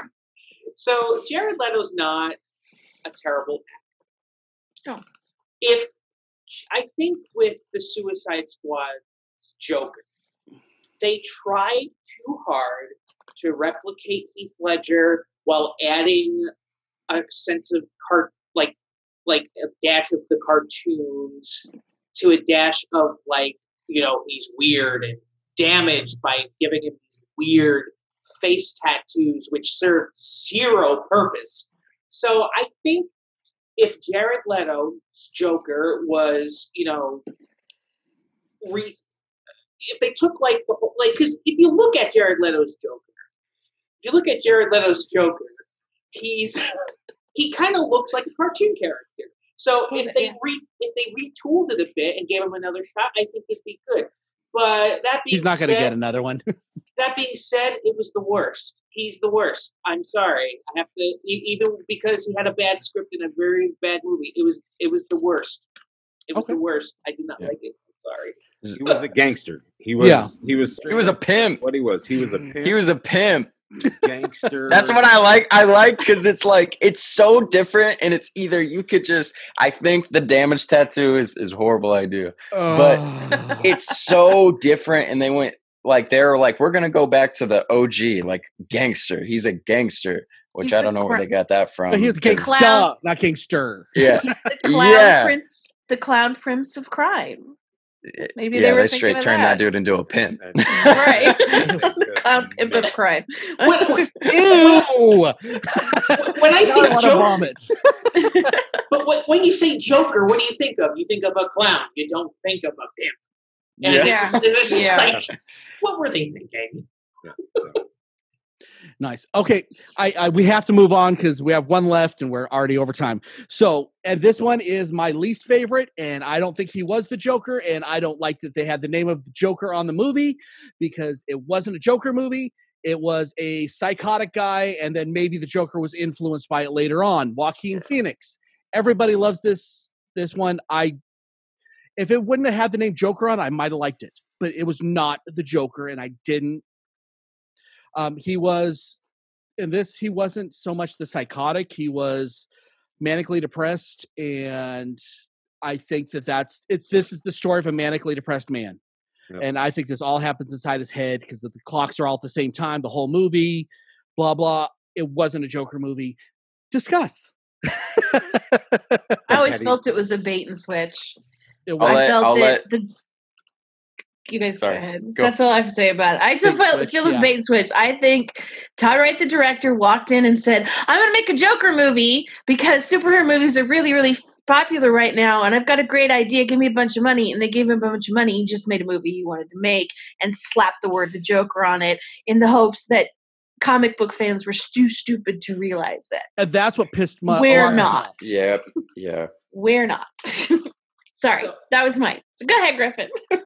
D: So Jared Leto's not a terrible actor.
C: No.
D: If I think with the Suicide Squad Joker, they tried too hard to replicate Heath Ledger while adding a sense of cart like like a dash of the cartoons to a dash of like, you know, he's weird and damaged by giving him these weird face tattoos which serve zero purpose. So I think if Jared Leto's Joker was, you know, re- if they took like the whole, like because if you look at Jared Leto's Joker, if you look at Jared Leto's Joker, he's he kind of looks like a cartoon character. So if they re if they retooled it a bit and gave him another shot, I think it'd be good. But that being
A: he's not going to get another one.
D: That being said, it was the worst. He's the worst. I'm sorry. I have to, even because he had a bad script in a very bad movie. It was it was the worst. It was
A: Okay.
D: the worst. I did not
E: Yeah.
D: like it. I'm sorry.
B: He was a gangster. He was.
A: Yeah.
B: He was.
E: He was a pimp.
B: What he was. He was a pimp.
E: He was a pimp.
B: gangster.
E: That's what I like. I like because it's like it's so different, and it's either you could just. I think the damage tattoo is is a horrible idea, but it's so different, and they went like they were like we're gonna go back to the O G like gangster. He's a gangster, which
C: He's
E: I don't
C: the
E: know where
C: cra-
E: they got that from.
A: He was
E: 'cause-
A: gangsta,
C: Clown.
A: not gangster.
E: Yeah,
C: The clown
E: Yeah.
C: prince, the clown prince of crime. Maybe
E: yeah.
C: they were
E: They
C: thinking
E: straight
C: of
E: turned that
C: that.
E: dude into a pimp.
C: Right. Clown pimp of crime.
D: When, when,
A: Ew!
D: when I
A: Got a
D: think
A: lot of
D: Joker,
A: vomits.
D: but when, when you say Joker, what do you think of? You think of a clown. You don't think of a pimp. And
E: Yeah.
D: it's, just- it's just
C: Yeah.
D: like, what were they thinking?
A: Nice. Okay, I, I we have to move on because we have one left and we're already over time. So, and this one is my least favorite, and I don't think he was the Joker, and I don't like that they had the name of the Joker on the movie because it wasn't a Joker movie. It was a psychotic guy, and then maybe the Joker was influenced by it later on. Joaquin Phoenix. Everybody loves this this one. I if it wouldn't have had the name Joker on, I might have liked it, but it was not the Joker, and I didn't. Um, he was in this. He wasn't so much the psychotic. He was manically depressed, and I think that that's it. This is the story of a manically depressed man,
B: Yep.
A: and I think this all happens inside his head because the clocks are all at the same time. The whole movie, blah blah. It wasn't a Joker movie. Discuss.
C: I always
B: Patty.
C: felt it was a bait and switch.
A: It
E: I'll
A: was,
C: I
E: let-
C: felt
E: I'll
C: that
E: let-
C: the. You guys
E: Sorry,
C: go ahead.
E: go.
C: That's all I have to say about it. I just
A: Bait
C: felt,
A: switch,
C: feel this
A: yeah.
C: bait and switch. I think Todd Wright, the director, walked in and said, "I'm going to make a Joker movie because superhero movies are really, really popular right now, and I've got a great idea. Give me a bunch of money." And they gave him a bunch of money. He just made a movie he wanted to make and slapped the word "the Joker" on it in the hopes that comic book fans were too stupid to realize it.
A: and that's what pissed my.
C: We're
A: a lot of us
C: not.
A: off.
E: Yep. Yeah.
C: We're not. Sorry,
D: So-
C: that was mine. So go ahead, Griffin.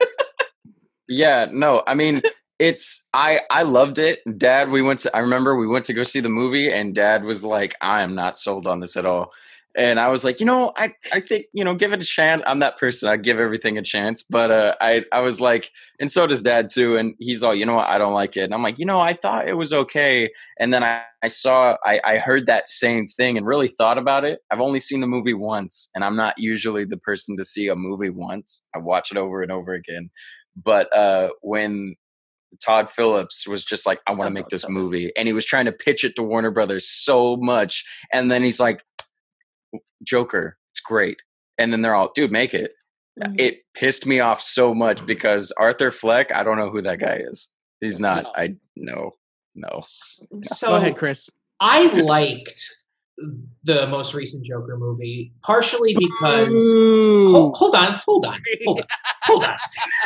E: Yeah, no, I mean, it's I I loved it. Dad, we went to I remember we went to go see the movie and Dad was like, I am not sold on this at all. And I was like, you know, I, I think, you know, give it a chance. I'm that person. I give everything a chance. But uh, I, I was like, and so does Dad too. And he's all, you know what, I don't like it. And I'm like, you know, I thought it was okay. And then I, I saw, I, I heard that same thing and really thought about it. I've only seen the movie once, and I'm not usually the person to see a movie once. I watch it over and over again. But uh, when Todd Phillips was just like, I want to make this movie, and he was trying to pitch it to Warner Brothers so much. And then he's like, Joker, it's great. And then they're all, dude, make it.
C: Mhm.
E: It pissed me off so much because Arthur Fleck, I don't know who that guy is. He's not.
A: No.
E: I no, no.
D: So
A: Go ahead, Chris.
D: I liked the most recent Joker movie, partially because
A: Ooh.
D: hold, hold on, hold on, hold on, hold on.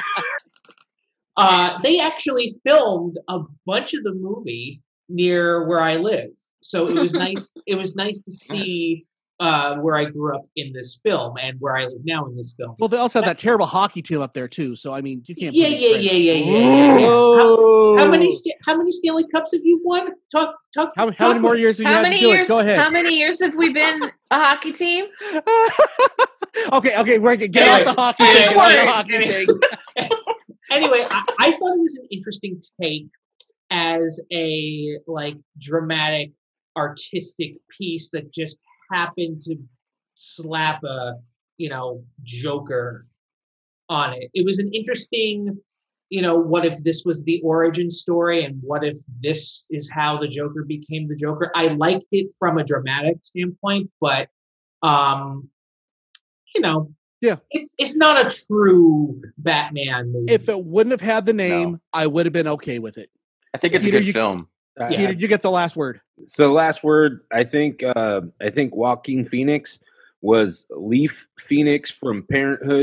D: Uh, they actually filmed a bunch of the movie near where I live, so it was nice. It was nice to see uh, where I grew up in this film and where I live now in this film.
A: Well, they also have that terrible hockey team up there too. So I mean, you can't.
D: Yeah,
A: put it
D: yeah,
A: right.
D: yeah, yeah, yeah, yeah, yeah. How,
A: Ooh.
D: how many sta- how many Stanley Cups have you won? Talk talk.
A: How,
D: talk
A: how many more
D: with-
A: years have you
C: How
A: had
C: many
A: to do
C: years?
A: it? Go ahead.
C: How many years have we been a hockey team?
A: okay, okay, we're gonna get
D: Anyways,
A: off the hockey
D: anyways,
A: thing. Get off the
D: anyways,
A: hockey
D: anyways.
A: thing.
D: Anyway, I, I thought it was an interesting take as a like dramatic, artistic piece that just happened to slap a you know Joker on it. It was an interesting, you know, what if this was the origin story, and what if this is how the Joker became the Joker? I liked it from a dramatic standpoint, but um, you know.
A: Yeah.
D: It's it's not a true Batman movie.
A: If it wouldn't have had the name,
E: No.
A: I would have been okay with it.
E: I think it's
A: Peter,
E: a good
A: you-
E: film.
B: Uh,
A: Peter, you get the last word.
B: So the last word, I think, uh, I think Joaquin Phoenix was Leaf Phoenix from Parenthood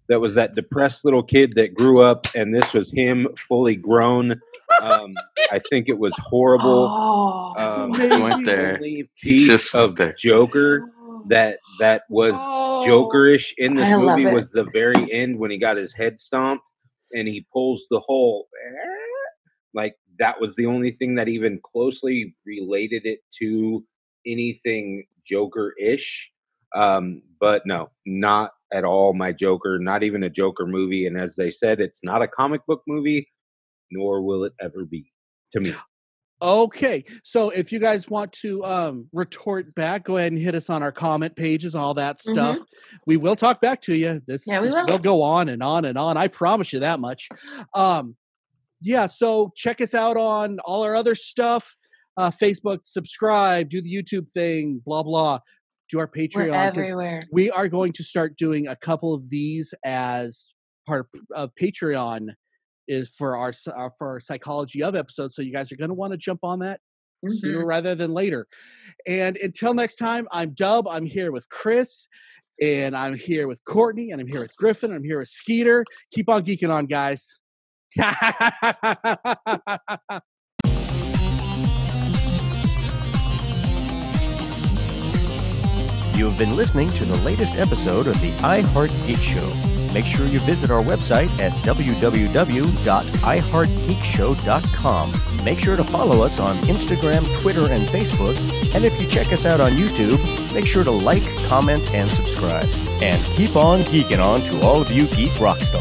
B: that was that depressed little kid that grew up, and this was him fully grown. Um, I think it was horrible.
C: Oh,
B: um,
E: He went there.
B: only
E: He
B: piece
E: just went
B: of
E: there.
B: Joker that that was
C: Oh.
B: Jokerish in this
C: I love
B: movie
C: it.
B: was the very end when he got his head stomped and he pulls the whole like that was the only thing that even closely related it to anything Joker-ish. Um, but no, not at all my Joker, not even a Joker movie. And as they said, it's not a comic book movie, nor will it ever be to me.
A: Okay, so if you guys want to um, retort back, go ahead and hit us on our comment pages, all that stuff. We will talk back to you. This,
C: Yeah, we
A: this
C: will.
A: will go on and on and on. I promise you that much. Um, yeah, so check us out on all our other stuff. Uh, Facebook, subscribe, do the YouTube thing, blah, blah. Do our
C: We're
A: Patreon. 'cause
C: everywhere.
A: We are going to start doing a couple of these as part of, of Patreon is for our, uh, for our Psychology of episodes. So you guys are going to want to jump on that sooner
C: Mhm.
A: rather than later. And until next time, I'm Dub. I'm here with Chris, and I'm here with Courtney, and I'm here with Griffin. I'm here with Skeeter. Keep on geeking on, guys.
F: You have been listening to the latest episode of the iHeart Geek Show. Make sure you visit our website at w w w dot i heart geek show dot com. Make sure to follow us on Instagram, Twitter, and Facebook. And if you check us out on YouTube, make sure to like, comment, and subscribe. And keep on geeking on to all of you geek rock stars.